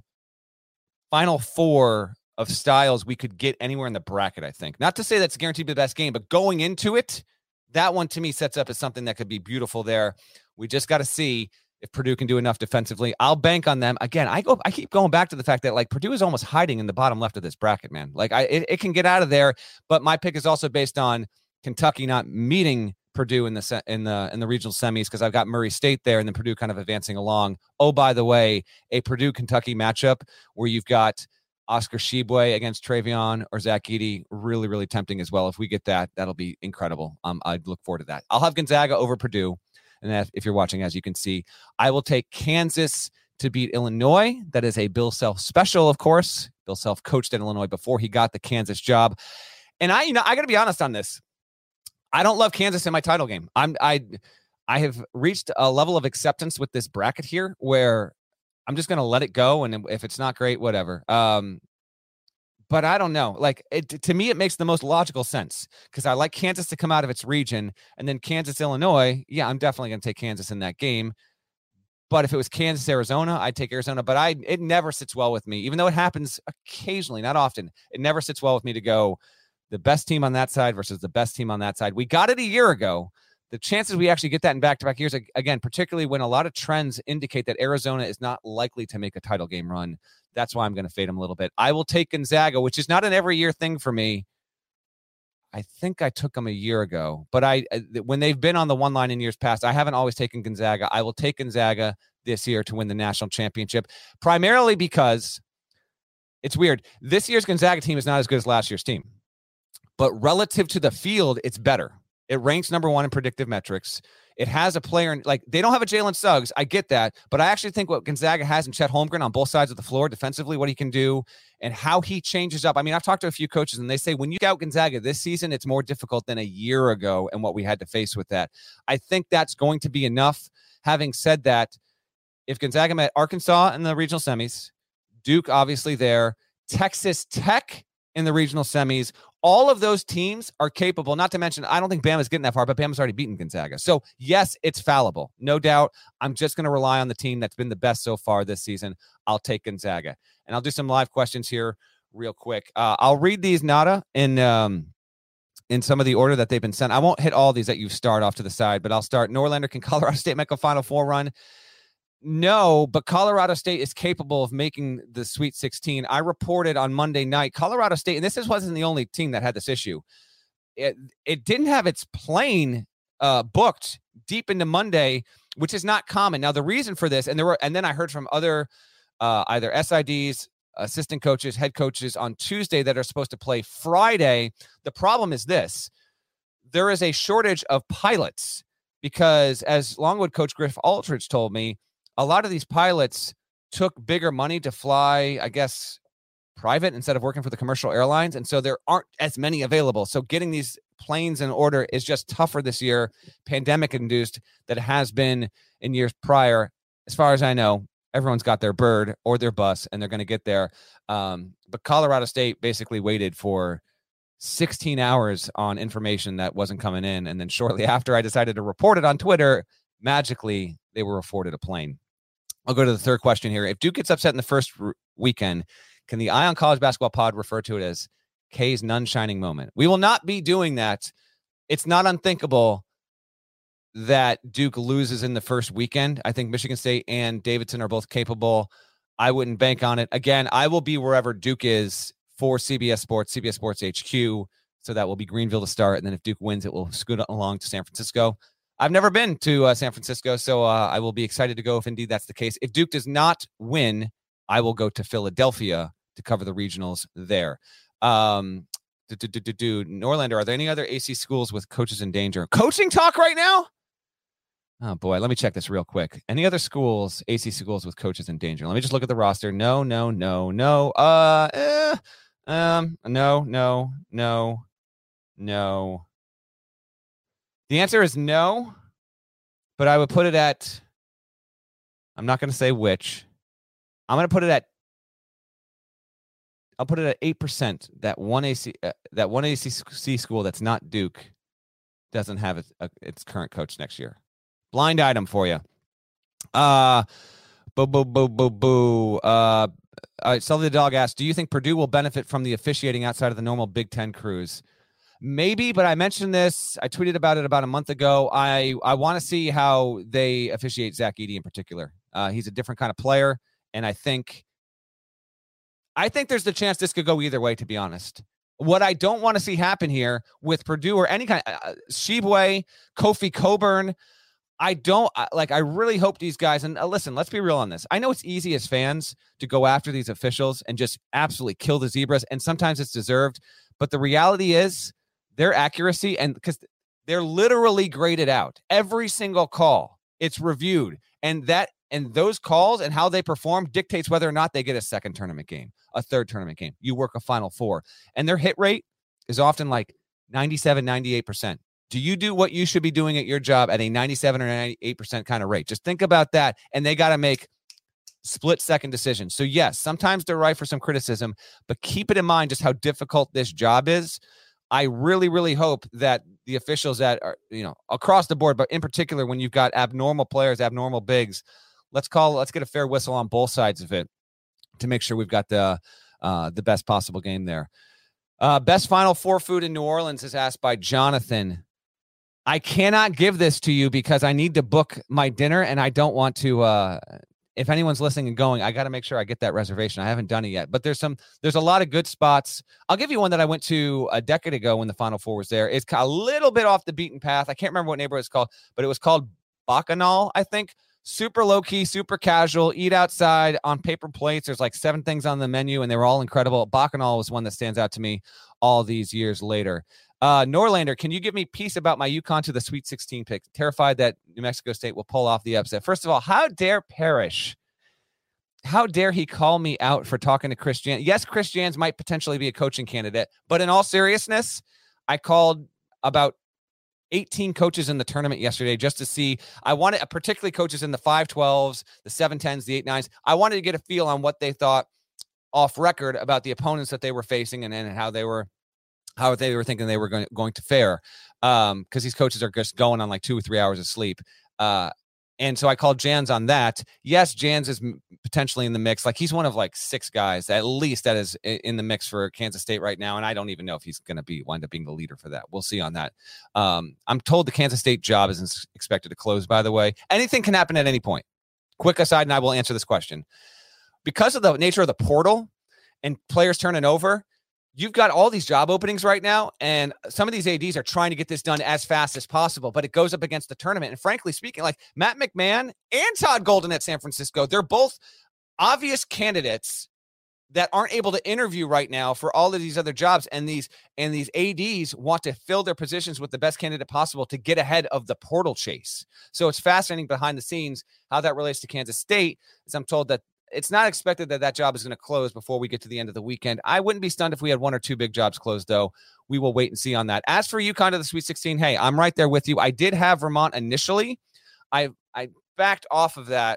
Final Four of styles we could get anywhere in the bracket, I think. Not to say that's guaranteed the best game, but going into it, that one to me sets up as something that could be beautiful there. We just got to see if Purdue can do enough defensively. I'll bank on them. Again, I go. I keep going back to the fact that like Purdue is almost hiding in the bottom left of this bracket, man. Like I, it, it can get out of there, but my pick is also based on Kentucky not meeting Purdue in the in the in the regional semis because I've got Murray State there and then Purdue kind of advancing along. Oh, by the way, a Purdue Kentucky matchup where you've got Oscar Tshiebwe against Travion or Zach Edey, really, really tempting as well. If we get that, that'll be incredible. Um, I'd look forward to that. I'll have Gonzaga over Purdue. And if you're watching, as you can see, I will take Kansas to beat Illinois. That is a Bill Self special, of course. Bill Self coached at Illinois before he got the Kansas job. And I, you know, I got to be honest on this. I don't love Kansas in my title game. I'm, I, I have reached a level of acceptance with this bracket here where I'm just going to let it go. And if it's not great, whatever. Um, but I don't know. Like it, to me, it makes the most logical sense because I like Kansas to come out of its region and then Kansas, Illinois. Yeah, I'm definitely going to take Kansas in that game. But if it was Kansas, Arizona, I'd take Arizona. But I, it never sits well with me, even though it happens occasionally, not often. It never sits well with me to go the best team on that side versus the best team on that side. We got it a year ago. The chances we actually get that in back-to-back years, again, particularly when a lot of trends indicate that Arizona is not likely to make a title game run. That's why I'm going to fade them a little bit. I will take Gonzaga, which is not an every year thing for me. I think I took them a year ago, but I when they've been on the one line in years past, I haven't always taken Gonzaga. I will take Gonzaga this year to win the national championship, primarily because it's weird. This year's Gonzaga team is not as good as last year's team, but relative to the field, it's better. It ranks number one in predictive metrics. It has a player, like they don't have a Jalen Suggs. I get that, but I actually think what Gonzaga has in Chet Holmgren on both sides of the floor defensively, what he can do and how he changes up. I mean, I've talked to a few coaches and they say when you scout Gonzaga this season, it's more difficult than a year ago and what we had to face with that. I think that's going to be enough. Having said that, if Gonzaga met Arkansas in the regional semis, Duke obviously there, Texas Tech in the regional semis, all of those teams are capable, not to mention, I don't think Bama's getting that far, but Bama's already beaten Gonzaga. So, yes, it's fallible. No doubt. I'm just going to rely on the team that's been the best so far this season. I'll take Gonzaga. And I'll do some live questions here real quick. Uh, I'll read these, Nada, in um, in some of the order that they've been sent. I won't hit all these that you start off to the side, but I'll start. Norlander, can Colorado State make a Final Four run? No, but Colorado State is capable of making the Sweet sixteen. I reported on Monday night, Colorado State, and this is, wasn't the only team that had this issue. It, it didn't have its plane uh, booked deep into Monday, which is not common. Now, the reason for this, and there were, and then I heard from other uh, either S I Ds, assistant coaches, head coaches on Tuesday that are supposed to play Friday. The problem is this: there is a shortage of pilots because, as Longwood coach Griff Aldridge told me, a lot of these pilots took bigger money to fly, I guess, private instead of working for the commercial airlines. And so there aren't as many available. So getting these planes in order is just tougher this year, pandemic induced, that it has been in years prior. As far as I know, everyone's got their bird or their bus and they're going to get there. Um, but Colorado State basically waited for sixteen hours on information that wasn't coming in. And then shortly after I decided to report it on Twitter, magically they were afforded a plane. I'll go to the third question here. If Duke gets upset in the first r- weekend, can the Eye on College Basketball Pod refer to it as K's nun shining moment? We will not be doing that. It's not unthinkable that Duke loses in the first weekend. I think Michigan State and Davidson are both capable. I wouldn't bank on it. Again, I will be wherever Duke is for C B S Sports, C B S Sports H Q. So that will be Greenville to start. And then if Duke wins, it will scoot along to San Francisco. I've never been to uh, San Francisco, so uh, I will be excited to go if indeed that's the case. If Duke does not win, I will go to Philadelphia to cover the regionals there. Um, do, do, do, do, do. Norlander, are there any other A C schools with coaches in danger? Coaching talk right now? Oh, boy. Let me check this real quick. Any other schools, A C schools with coaches in danger? Let me just look at the roster. No, no, no, no. Uh, eh, um, no, no, no, no. The answer is no, but I would put it at I'm not going to say which. I'm going to put it at. I'll put it at eight percent. That one A C, uh, that one A C C school that's not Duke, doesn't have its, uh, its current coach next year. Blind item for you. Uh, boo boo boo boo boo. Uh, all right. Sully the Dog asked, "Do you think Purdue will benefit from the officiating outside of the normal Big Ten cruise?" Maybe, but I mentioned this. I tweeted about it about a month ago. I I want to see how they officiate Zach Edey in particular. Uh, he's a different kind of player, and I think. I think there's the chance this could go either way, to be honest. What I don't want to see happen here with Purdue or any kind of uh, Shibwe, Kofi Coburn, I don't like, I really hope these guys, and uh, listen, let's be real on this. I know it's easy as fans to go after these officials and just absolutely kill the Zebras, and sometimes it's deserved. But the reality is their accuracy, and because they're literally graded out, every single call, it's reviewed. And that, and those calls and how they perform dictates whether or not they get a second tournament game, a third tournament game. You work a Final Four. And their hit rate is often like ninety-seven, ninety-eight percent. Do you do what you should be doing at your job at a ninety-seven or ninety-eight percent kind of rate? Just think about that. And they got to make split-second decisions. So, yes, sometimes they're right for some criticism, but keep it in mind just how difficult this job is. I really, really hope that the officials that are, you know, across the board, but in particular when you've got abnormal players, abnormal bigs, let's call, let's get a fair whistle on both sides of it to make sure we've got the uh, the best possible game there. Uh, best Final Four food in New Orleans is asked by Jonathan. I cannot give this to you because I need to book my dinner, and I don't want to. Uh, if anyone's listening and going, I got to make sure I get that reservation. I haven't done it yet, but there's some, there's a lot of good spots. I'll give you one that I went to a decade ago when the Final Four was there. It's a little bit off the beaten path. I can't remember what neighborhood it's called, but it was called Bacchanal, I think. Super low key, super casual, eat outside on paper plates. There's like seven things on the menu and they were all incredible. Bacchanal was one that stands out to me all these years later. Uh, Norlander, can you give me peace about my UConn to the Sweet sixteen pick? Terrified that New Mexico State will pull off the upset. First of all, how dare Parrish? How dare he call me out for talking to Chris Jans? Yes, Chris Jans might potentially be a coaching candidate, but in all seriousness, I called about eighteen coaches in the tournament yesterday just to see. I wanted, particularly coaches in the five twelves, the seven tens, the eight nines. I wanted to get a feel on what they thought off record about the opponents that they were facing and, and how they were how they were thinking they were going, going to fare. Um, because these coaches are just going on like two or three hours of sleep. Uh, and so I called Jans on that. Yes, Jans is m- potentially in the mix. Like he's one of like six guys at least that is in the mix for Kansas State right now. And I don't even know if he's going to be wind up being the leader for that. We'll see on that. Um, I'm told the Kansas State job isn't expected to close, by the way. Anything can happen at any point. Quick aside, and I will answer this question. Because of the nature of the portal and players turning over, you've got all these job openings right now, and some of these A Ds are trying to get this done as fast as possible, but it goes up against the tournament. And frankly speaking, like Matt McMahon and Todd Golden at San Francisco, they're both obvious candidates that aren't able to interview right now for all of these other jobs. And these and these A Ds want to fill their positions with the best candidate possible to get ahead of the portal chase. So it's fascinating behind the scenes how that relates to Kansas State, as I'm told that it's not expected that that job is going to close before we get to the end of the weekend. I wouldn't be stunned if we had one or two big jobs closed, though. We will wait and see on that. As for UConn to the Sweet sixteen, hey, I'm right there with you. I did have Vermont initially. I I backed off of that.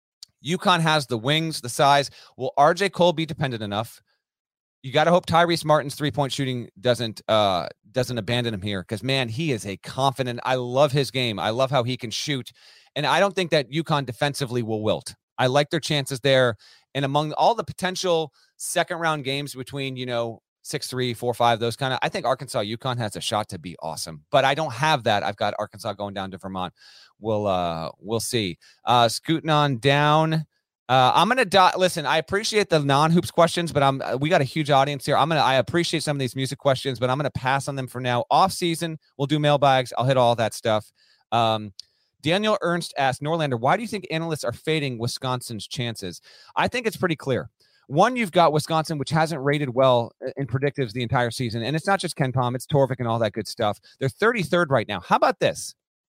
UConn has the wings, the size. Will R J Cole be dependent enough? You got to hope Tyrese Martin's three-point shooting doesn't uh, doesn't abandon him here because, man, he is a confident. I love his game. I love how he can shoot. And I don't think that UConn defensively will wilt. I like their chances there. And among all the potential second round games between, you know, six three, four five, those kind of, I think Arkansas, UConn has a shot to be awesome. But I don't have that. I've got Arkansas going down to Vermont. We'll, uh, we'll see. Uh, scooting on down. Uh, I'm going to dot. Listen, I appreciate the non-hoops questions, but I'm, we got a huge audience here. I'm going to, I appreciate some of these music questions, but I'm going to pass on them for now. Off season, we'll do mailbags. I'll hit all that stuff. Um, Daniel Ernst asked, Norlander, why do you think analysts are fading Wisconsin's chances? I think it's pretty clear. One, you've got Wisconsin, which hasn't rated well in predictives the entire season. And it's not just Ken Pom, it's Torvik and all that good stuff. They're thirty-third right now. How about this?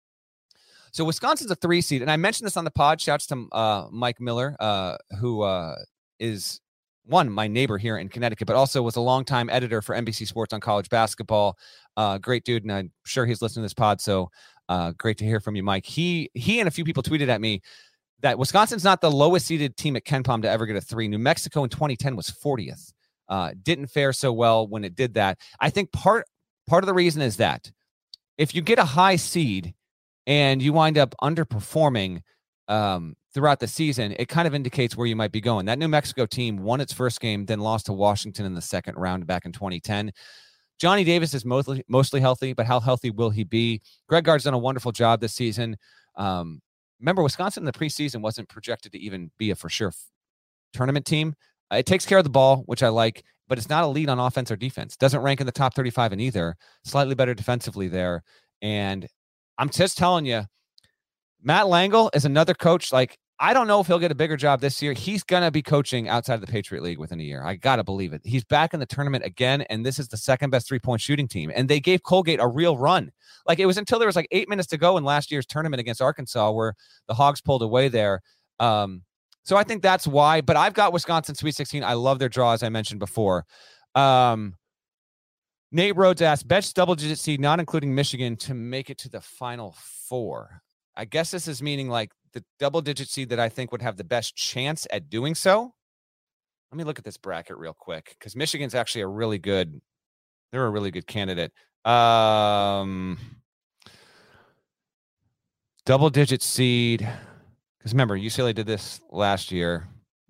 So Wisconsin's a three seed. And I mentioned this on the pod. Shouts to uh, Mike Miller, uh, who uh, is one, my neighbor here in Connecticut, but also was a longtime editor for N B C Sports on college basketball. Uh, great dude. And I'm sure he's listening to this pod. So Uh, great to hear from you, Mike. He he and a few people tweeted at me. that Wisconsin's not the lowest seeded team at KenPom to ever get a three. New Mexico in twenty ten was fortieth. Uh, didn't fare so well when it did that. I think part part of the reason is that if you get a high seed and you wind up underperforming um, throughout the season, it kind of indicates where you might be going. That New Mexico team won its first game, then lost to Washington in the second round back in twenty ten. Johnny Davis is mostly mostly healthy, but how healthy will he be? Greg Gard's done a wonderful job this season. Um, remember, Wisconsin in the preseason wasn't projected to even be a for sure f- tournament team. Uh, it takes care of the ball, which I like, but it's not elite on offense or defense. Doesn't rank in the top thirty-five in either. Slightly better defensively there. And I'm just telling you, Matt Langle is another coach. Like, I don't know if he'll get a bigger job this year. He's going to be coaching outside of the Patriot League within a year. I got to believe it. He's back in the tournament again, and this is the second best three-point shooting team. And they gave Colgate a real run. Like, it was until there was like eight minutes to go in last year's tournament against Arkansas where the Hogs pulled away there. Um, so I think that's why. But I've got Wisconsin Sweet sixteen. I love their draw, as I mentioned before. Um, Nate Rhodes asked, best double-digit seed, not including Michigan, to make it to the Final Four. I guess this is meaning like the double-digit seed that I think would have the best chance at doing so. Let me look at this bracket real quick, because Michigan's actually a really good, they're a really good candidate. Um, double-digit seed, because remember, U C L A did this last year.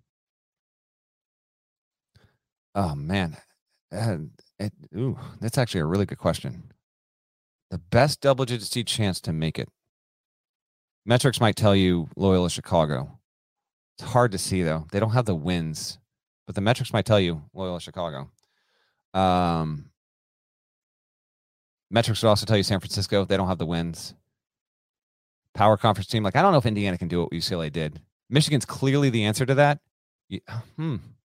Oh, man. Uh, it, ooh, that's actually a really good question. The best double-digit seed chance to make it. Metrics might tell you Loyola Chicago. It's hard to see, though. They don't have the wins, but the metrics might tell you Loyola Chicago. Um, metrics would also tell you San Francisco. They don't have the wins. Power conference team. Like, I don't know if Indiana can do what U C L A did. Michigan's clearly the answer to that. Yeah, hmm.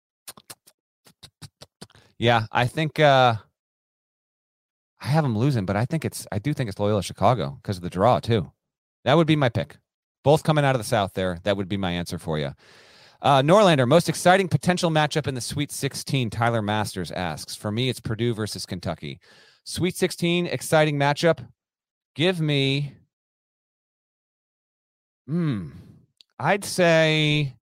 Yeah, I think uh, I have them losing, but I think it's, I do think it's Loyola Chicago because of the draw, too. That would be my pick. Both coming out of the South there. That would be my answer for you. Uh, Norlander, most exciting potential matchup in the Sweet sixteen, Tyler Masters asks. For me, it's Purdue versus Kentucky. Sweet sixteen, exciting matchup. Give me, hmm, I'd say,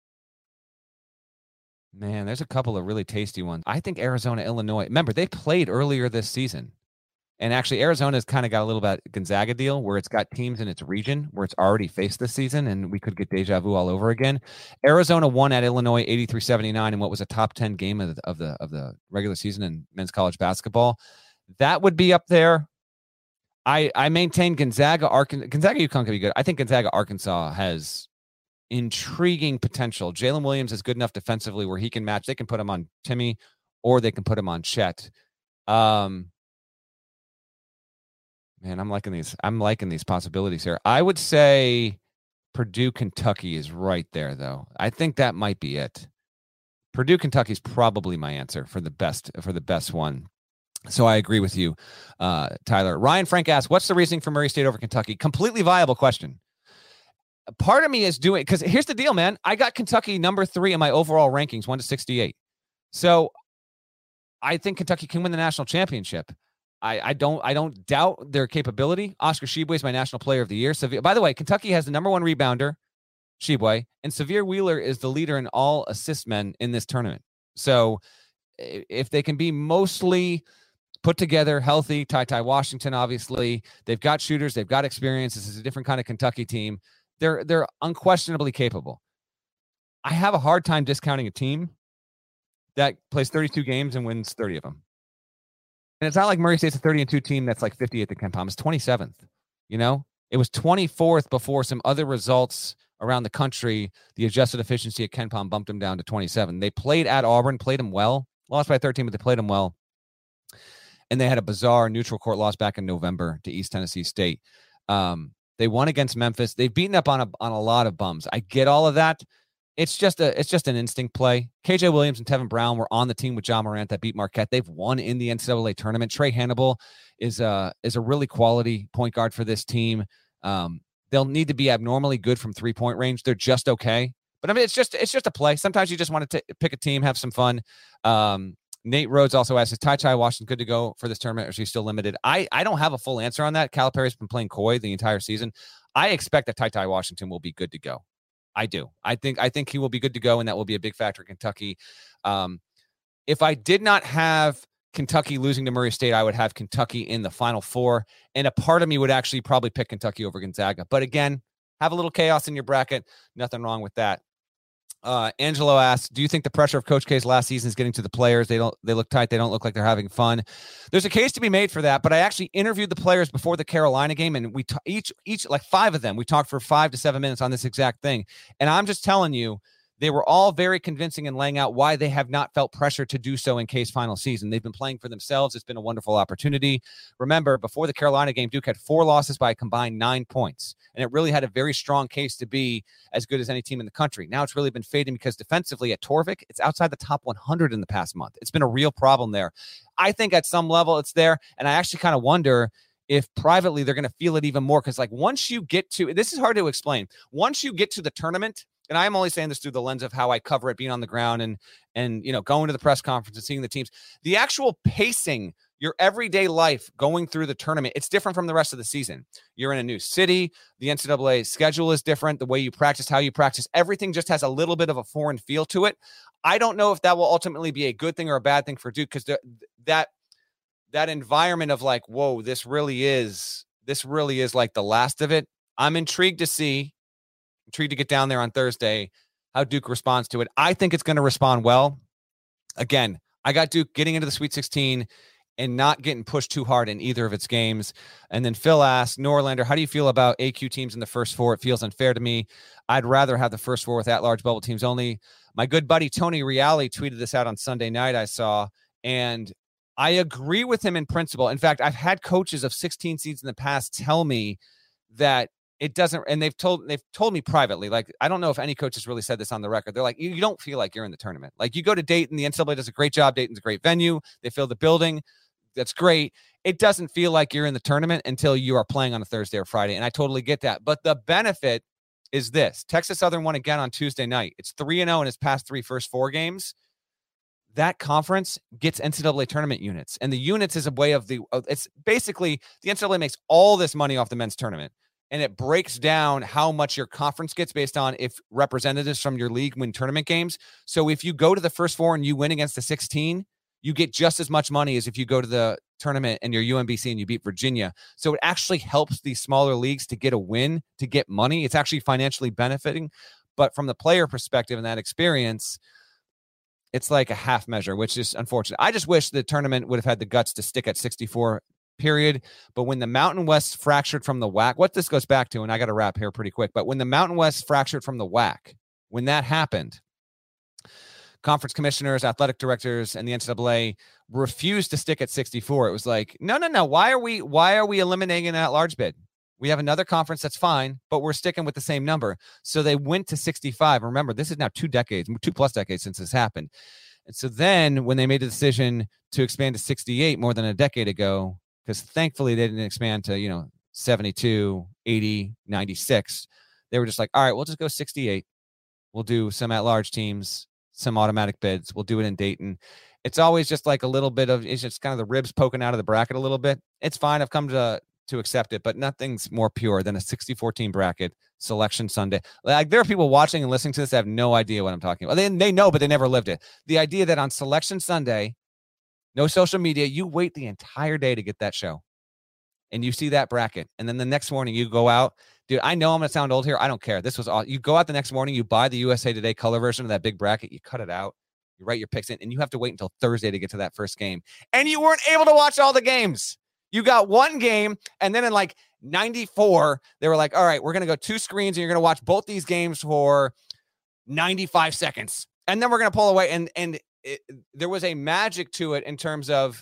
man, there's a couple of really tasty ones. I think Arizona, Illinois. Remember, they played earlier this season. And actually, Arizona's kind of got a little bit Gonzaga deal where it's got teams in its region where it's already faced this season, and we could get deja vu all over again. Arizona won at Illinois eighty-three seventy-nine in what was a top ten game of the, of the of the regular season in men's college basketball. That would be up there. I I maintain Gonzaga, Arkansas. Gonzaga, UConn could be good. I think Gonzaga, Arkansas has intriguing potential. Jalen Williams is good enough defensively where he can match. They can put him on Timmy, or they can put him on Chet. Um. Man, I'm liking these. I'm liking these possibilities here. I would say Purdue, Kentucky is right there, though. I think that might be it. Purdue, Kentucky is probably my answer for the best for the best one. So I agree with you, uh, Tyler. Ryan Frank asks, "What's the reasoning for Murray State over Kentucky?" Completely viable question. Part of me is doing because here's the deal, man. I got Kentucky number three in my overall rankings, one to sixty-eight. So I think Kentucky can win the national championship. I, I don't I don't doubt their capability. Oscar Tshiebwe is my national player of the year. Severe, by the way, Kentucky has the number one rebounder, Tshiebwe, and Severe Wheeler is the leader in all assist men in this tournament. So if they can be mostly put together, healthy, Ty Ty Washington, obviously, they've got shooters, they've got experience. This is a different kind of Kentucky team. They're they're unquestionably capable. I have a hard time discounting a team that plays thirty-two games and wins thirty of them. And it's not like Murray State's a thirty and two team that's like fifty-eighth at KenPom. It's twenty-seventh. You know, it was twenty-fourth before some other results around the country. The adjusted efficiency at KenPom bumped them down to twenty-seven. They played at Auburn, played them well, lost by thirteen, but they played them well. And they had a bizarre neutral court loss back in November to East Tennessee State. Um, they won against Memphis. They've beaten up on a on a lot of bums. I get all of that. It's just a it's just an instinct play. K J Williams and Tevin Brown were on the team with John Morant that beat Marquette. They've won in the N C double A tournament. Trey Hannibal is a is a really quality point guard for this team. Um, they'll need to be abnormally good from three point range. They're just okay, but I mean it's just it's just a play. Sometimes you just want to t- pick a team, have some fun. Um, Nate Rhodes also asks, is Ty Ty Washington good to go for this tournament, or is he still limited? I I don't have a full answer on that. Calipari's been playing coy the entire season. I expect that Ty Ty Washington will be good to go. I do. I think I think he will be good to go, and that will be a big factor in Kentucky. Um, if I did not have Kentucky losing to Murray State, I would have Kentucky in the Final Four, and a part of me would actually probably pick Kentucky over Gonzaga. But again, have a little chaos in your bracket. Nothing wrong with that. Uh, Angelo asks, do you think the pressure of Coach K's last season is getting to the players? They don't, they look tight. They don't look like they're having fun. There's a case to be made for that, but I actually interviewed the players before the Carolina game, and we t- each, each like five of them, we talked for five to seven minutes on this exact thing. And I'm just telling you, they were all very convincing in laying out why they have not felt pressure to do so in K's final season. They've been playing for themselves. It's been a wonderful opportunity. Remember, before the Carolina game, Duke had four losses by a combined nine points, and it really had a very strong case to be as good as any team in the country. Now it's really been fading because defensively at Torvik, it's outside the top one hundred in the past month. It's been a real problem there. I think at some level it's there, and I actually kind of wonder if privately they're going to feel it even more, because like once you get to, this is hard to explain, once you get to the tournament, and I'm only saying this through the lens of how I cover it, being on the ground and, and, you know, going to the press conference and seeing the teams, the actual pacing, your everyday life going through the tournament, it's different from the rest of the season. You're in a new city. The N C double A schedule is different. The way you practice, how you practice, everything just has a little bit of a foreign feel to it. I don't know if that will ultimately be a good thing or a bad thing for Duke, because that, that environment of like, whoa, this really is, this really is like the last of it. I'm intrigued to see. Intrigued to get down there on Thursday, how Duke responds to it. I think it's going to respond well. Again, I got Duke getting into the Sweet sixteen and not getting pushed too hard in either of its games. And then Phil asked, Norlander, how do you feel about A Q teams in the first four? It feels unfair to me. I'd rather have the first four with at-large bubble teams only. My good buddy Tony Reale tweeted this out on Sunday night, I saw, and I agree with him in principle. In fact, I've had coaches of sixteen seeds in the past tell me that it doesn't, and they've told they've told me privately, like, I don't know if any coach has really said this on the record. They're like, you, you don't feel like you're in the tournament. Like, you go to Dayton, the N C double A does a great job. Dayton's a great venue. They fill the building. That's great. It doesn't feel like you're in the tournament until you are playing on a Thursday or Friday, and I totally get that. But the benefit is this. Texas Southern won again on Tuesday night. It's three and oh in its past three first four games. That conference gets N C double A tournament units, and the units is a way of the, it's basically the N C double A makes all this money off the men's tournament. And it breaks down how much your conference gets based on if representatives from your league win tournament games. So if you go to the first four and you win against the sixteen, you get just as much money as if you go to the tournament and you're U M B C and you beat Virginia. So it actually helps these smaller leagues to get a win, to get money. It's actually financially benefiting. But from the player perspective and that experience, it's like a half measure, which is unfortunate. I just wish the tournament would have had the guts to stick at sixty-four. Period. But when the Mountain West fractured from the W A C, what this goes back to, and I got to wrap here pretty quick, but when the Mountain West fractured from the W A C, when that happened, conference commissioners, athletic directors, and the N C double A refused to stick at sixty-four. It was like, no, no, no. Why are we, why are we eliminating an at-large bid? We have another conference that's fine, but we're sticking with the same number. So they went to sixty-five. Remember, this is now two decades, two plus decades since this happened. And so then when they made the decision to expand to sixty-eight more than a decade ago, because thankfully they didn't expand to, you know, seventy-two, eighty, ninety-six. They were just like, all right, we'll just go sixty-eight. We'll do some at-large teams, some automatic bids. We'll do it in Dayton. It's always just like a little bit of, it's just kind of the ribs poking out of the bracket a little bit. It's fine. I've come to to accept it, but nothing's more pure than a sixty-four team bracket selection Sunday. Like, there are people watching and listening to this that have no idea what I'm talking about. They, they know, but they never lived it. The idea that on selection Sunday, no social media, you wait the entire day to get that show. And you see that bracket. And then the next morning you go out. Dude, I know I'm going to sound old here. I don't care. This was all. You go out the next morning, you buy the U S A Today color version of that big bracket. You cut it out. You write your picks in. And you have to wait until Thursday to get to that first game. And you weren't able to watch all the games. You got one game. And then in like ninety-four, they were like, all right, we're going to go two screens. And you're going to watch both these games for ninety-five seconds. And then we're going to pull away. And, and, It, there was a magic to it in terms of,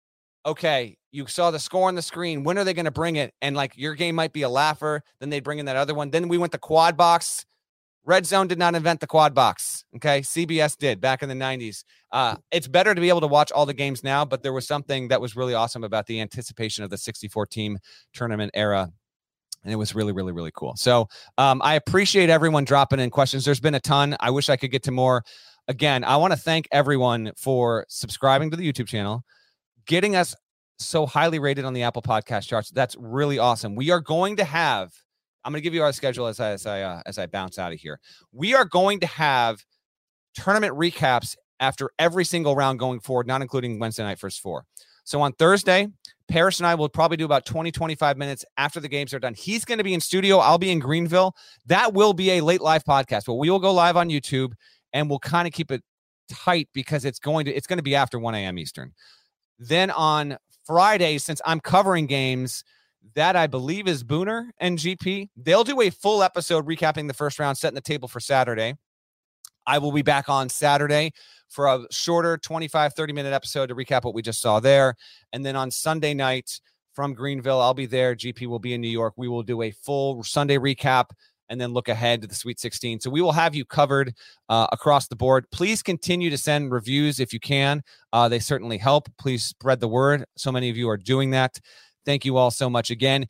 okay, you saw the score on the screen. When are they going to bring it? And like, your game might be a laugher. Then they bring in that other one. Then we went to quad box. Red Zone did not invent the quad box. Okay. C B S did back in the nineties. Uh, it's better to be able to watch all the games now, but there was something that was really awesome about the anticipation of the sixty-four team tournament era. And it was really, really, really cool. So um, I appreciate everyone dropping in questions. There's been a ton. I wish I could get to more. Again, I want to thank everyone for subscribing to the YouTube channel, getting us so highly rated on the Apple Podcast charts. That's really awesome. We are going to have, I'm going to give you our schedule as I as I uh, as I bounce out of here. We are going to have tournament recaps after every single round going forward, not including Wednesday night first four. So on Thursday, Paris and I will probably do about twenty, twenty-five minutes after the games are done. He's going to be in studio. I'll be in Greenville. That will be a late live podcast, but we will go live on YouTube, and we'll kind of keep it tight because it's going to it's going to be after one a.m. Eastern. Then on Friday, since I'm covering games, that I believe is Booner and G P. They'll do a full episode recapping the first round, setting the table for Saturday. I will be back on Saturday for a shorter twenty-five, thirty minute episode to recap what we just saw there. And then on Sunday night from Greenville, I'll be there. G P will be in New York. We will do a full Sunday recap and then look ahead to the Sweet sixteen. So we will have you covered uh, across the board. Please continue to send reviews if you can. Uh, they certainly help. Please spread the word. So many of you are doing that. Thank you all so much again.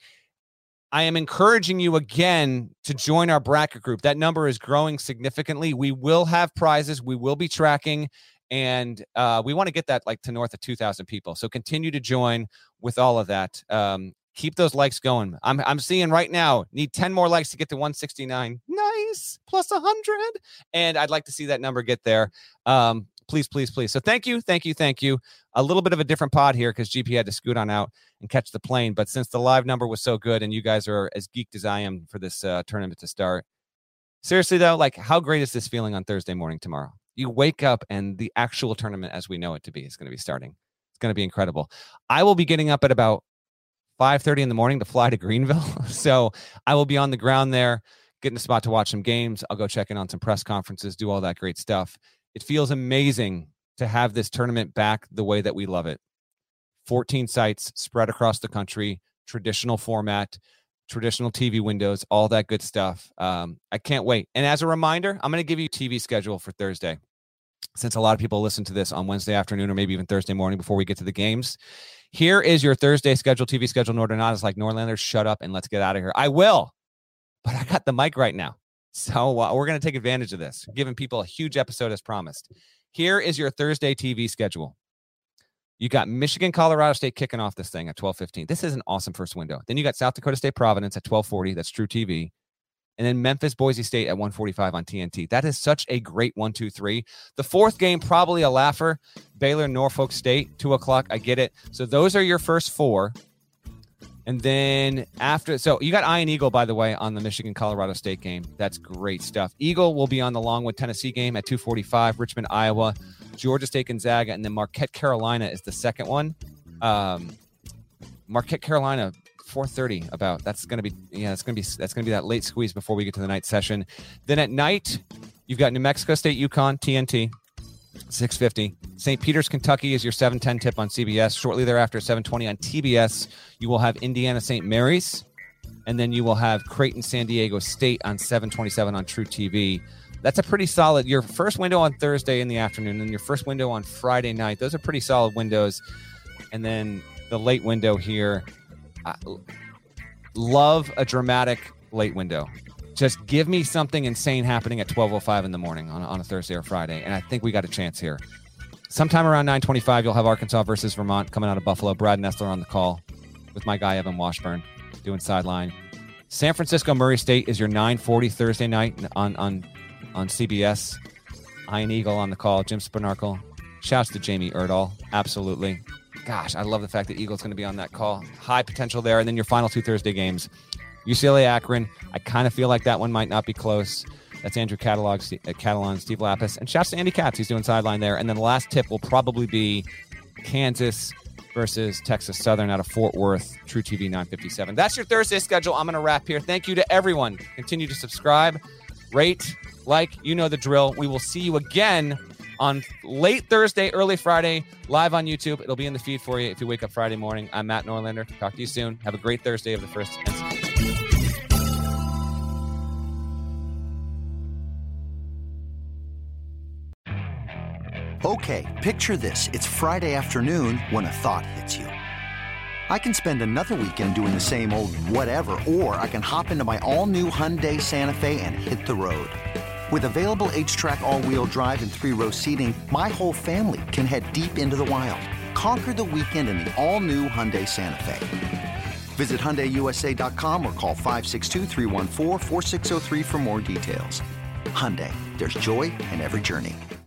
I am encouraging you again to join our bracket group. That number is growing significantly. We will have prizes. We will be tracking, and uh, we want to get that like to north of two thousand people. So continue to join with all of that. Um, keep those likes going. I'm I'm seeing right now, need ten more likes to get to one sixty-nine. Nice. Plus one hundred. And I'd like to see that number get there. Um, please, please, please. So thank you, thank you, thank you. A little bit of a different pod here because G P had to scoot on out and catch the plane. But since the live number was so good and you guys are as geeked as I am for this uh, tournament to start, seriously, though, like how great is this feeling on Thursday morning tomorrow? You wake up and the actual tournament as we know it to be is going to be starting. It's going to be incredible. I will be getting up at about five thirty in the morning to fly to Greenville. So I will be on the ground there, getting a spot to watch some games. I'll go check in on some press conferences, do all that great stuff. It feels amazing to have this tournament back the way that we love it. fourteen sites spread across the country, traditional format, traditional T V windows, all that good stuff. Um, I can't wait. And as a reminder, I'm going to give you a T V schedule for Thursday. Since a lot of people listen to this on Wednesday afternoon or maybe even Thursday morning before we get to the games, here is your Thursday schedule, T V schedule. Northern is like, Norlanders, shut up and let's get out of here. I will, but I got the mic right now. So uh, we're going to take advantage of this, giving people a huge episode as promised. Here is your Thursday T V schedule. You got Michigan, Colorado State kicking off this thing at twelve fifteen. This is an awesome first window. Then you got South Dakota State, Providence at twelve forty. That's True T V. And then Memphis, Boise State at one forty-five on T N T. That is such a great one, two, three. The fourth game, probably a laugher. Baylor, Norfolk State, two o'clock. I get it. So those are your first four. And then after, so you got Iron Eagle, by the way, on the Michigan, Colorado State game. That's great stuff. Eagle will be on the Longwood, Tennessee game at two forty-five. Richmond, Iowa, Georgia State, Gonzaga, and then Marquette, Carolina is the second one. Um, Marquette, Carolina, four thirty. About that's going to be yeah, that's going to be that's going to be that late squeeze before we get to the night session. Then at night, you've got New Mexico State, UConn, T N T, six fifty. Saint Peter's, Kentucky is your seven ten tip on C B S. Shortly thereafter, seven twenty on T B S, you will have Indiana, Saint Mary's, and then you will have Creighton, San Diego State on seven twenty-seven on True T V. That's a pretty solid, your first window on Thursday in the afternoon and your first window on Friday night. Those are pretty solid windows. And then the late window here, I love a dramatic late window. Just give me something insane happening at twelve oh five in the morning on, on a Thursday or Friday. And I think we got a chance here. Sometime around nine twenty-five, you'll have Arkansas versus Vermont coming out of Buffalo. Brad Nessler on the call with my guy, Evan Washburn, doing sideline. San Francisco, Murray State is your nine forty Thursday night on, on, on C B S. Iron Eagle on the call. Jim Spinarkle. Shouts to Jamie Erdahl. Absolutely. Gosh, I love the fact that Eagle's going to be on that call. High potential there. And then your final two Thursday games. U C L A, Akron. I kind of feel like that one might not be close. That's Andrew Catalog, uh, Catalan, Steve Lapis. And shouts to Andy Katz. He's doing sideline there. And then the last tip will probably be Kansas versus Texas Southern out of Fort Worth, True T V nine fifty-seven. That's your Thursday schedule. I'm going to wrap here. Thank you to everyone. Continue to subscribe, rate, like. You know the drill. We will see you again on late Thursday, early Friday, live on YouTube. It'll be in the feed for you if you wake up Friday morning. I'm Matt Norlander. Talk to you soon. Have a great Thursday of the first. Okay, picture this. It's Friday afternoon when a thought hits you. I can spend another weekend doing the same old whatever, or I can hop into my all-new Hyundai Santa Fe and hit the road. With available H-Track all-wheel drive and three-row seating, my whole family can head deep into the wild. Conquer the weekend in the all-new Hyundai Santa Fe. Visit Hyundai U S A dot com or call five six two, three one four, four six zero three for more details. Hyundai, there's joy in every journey.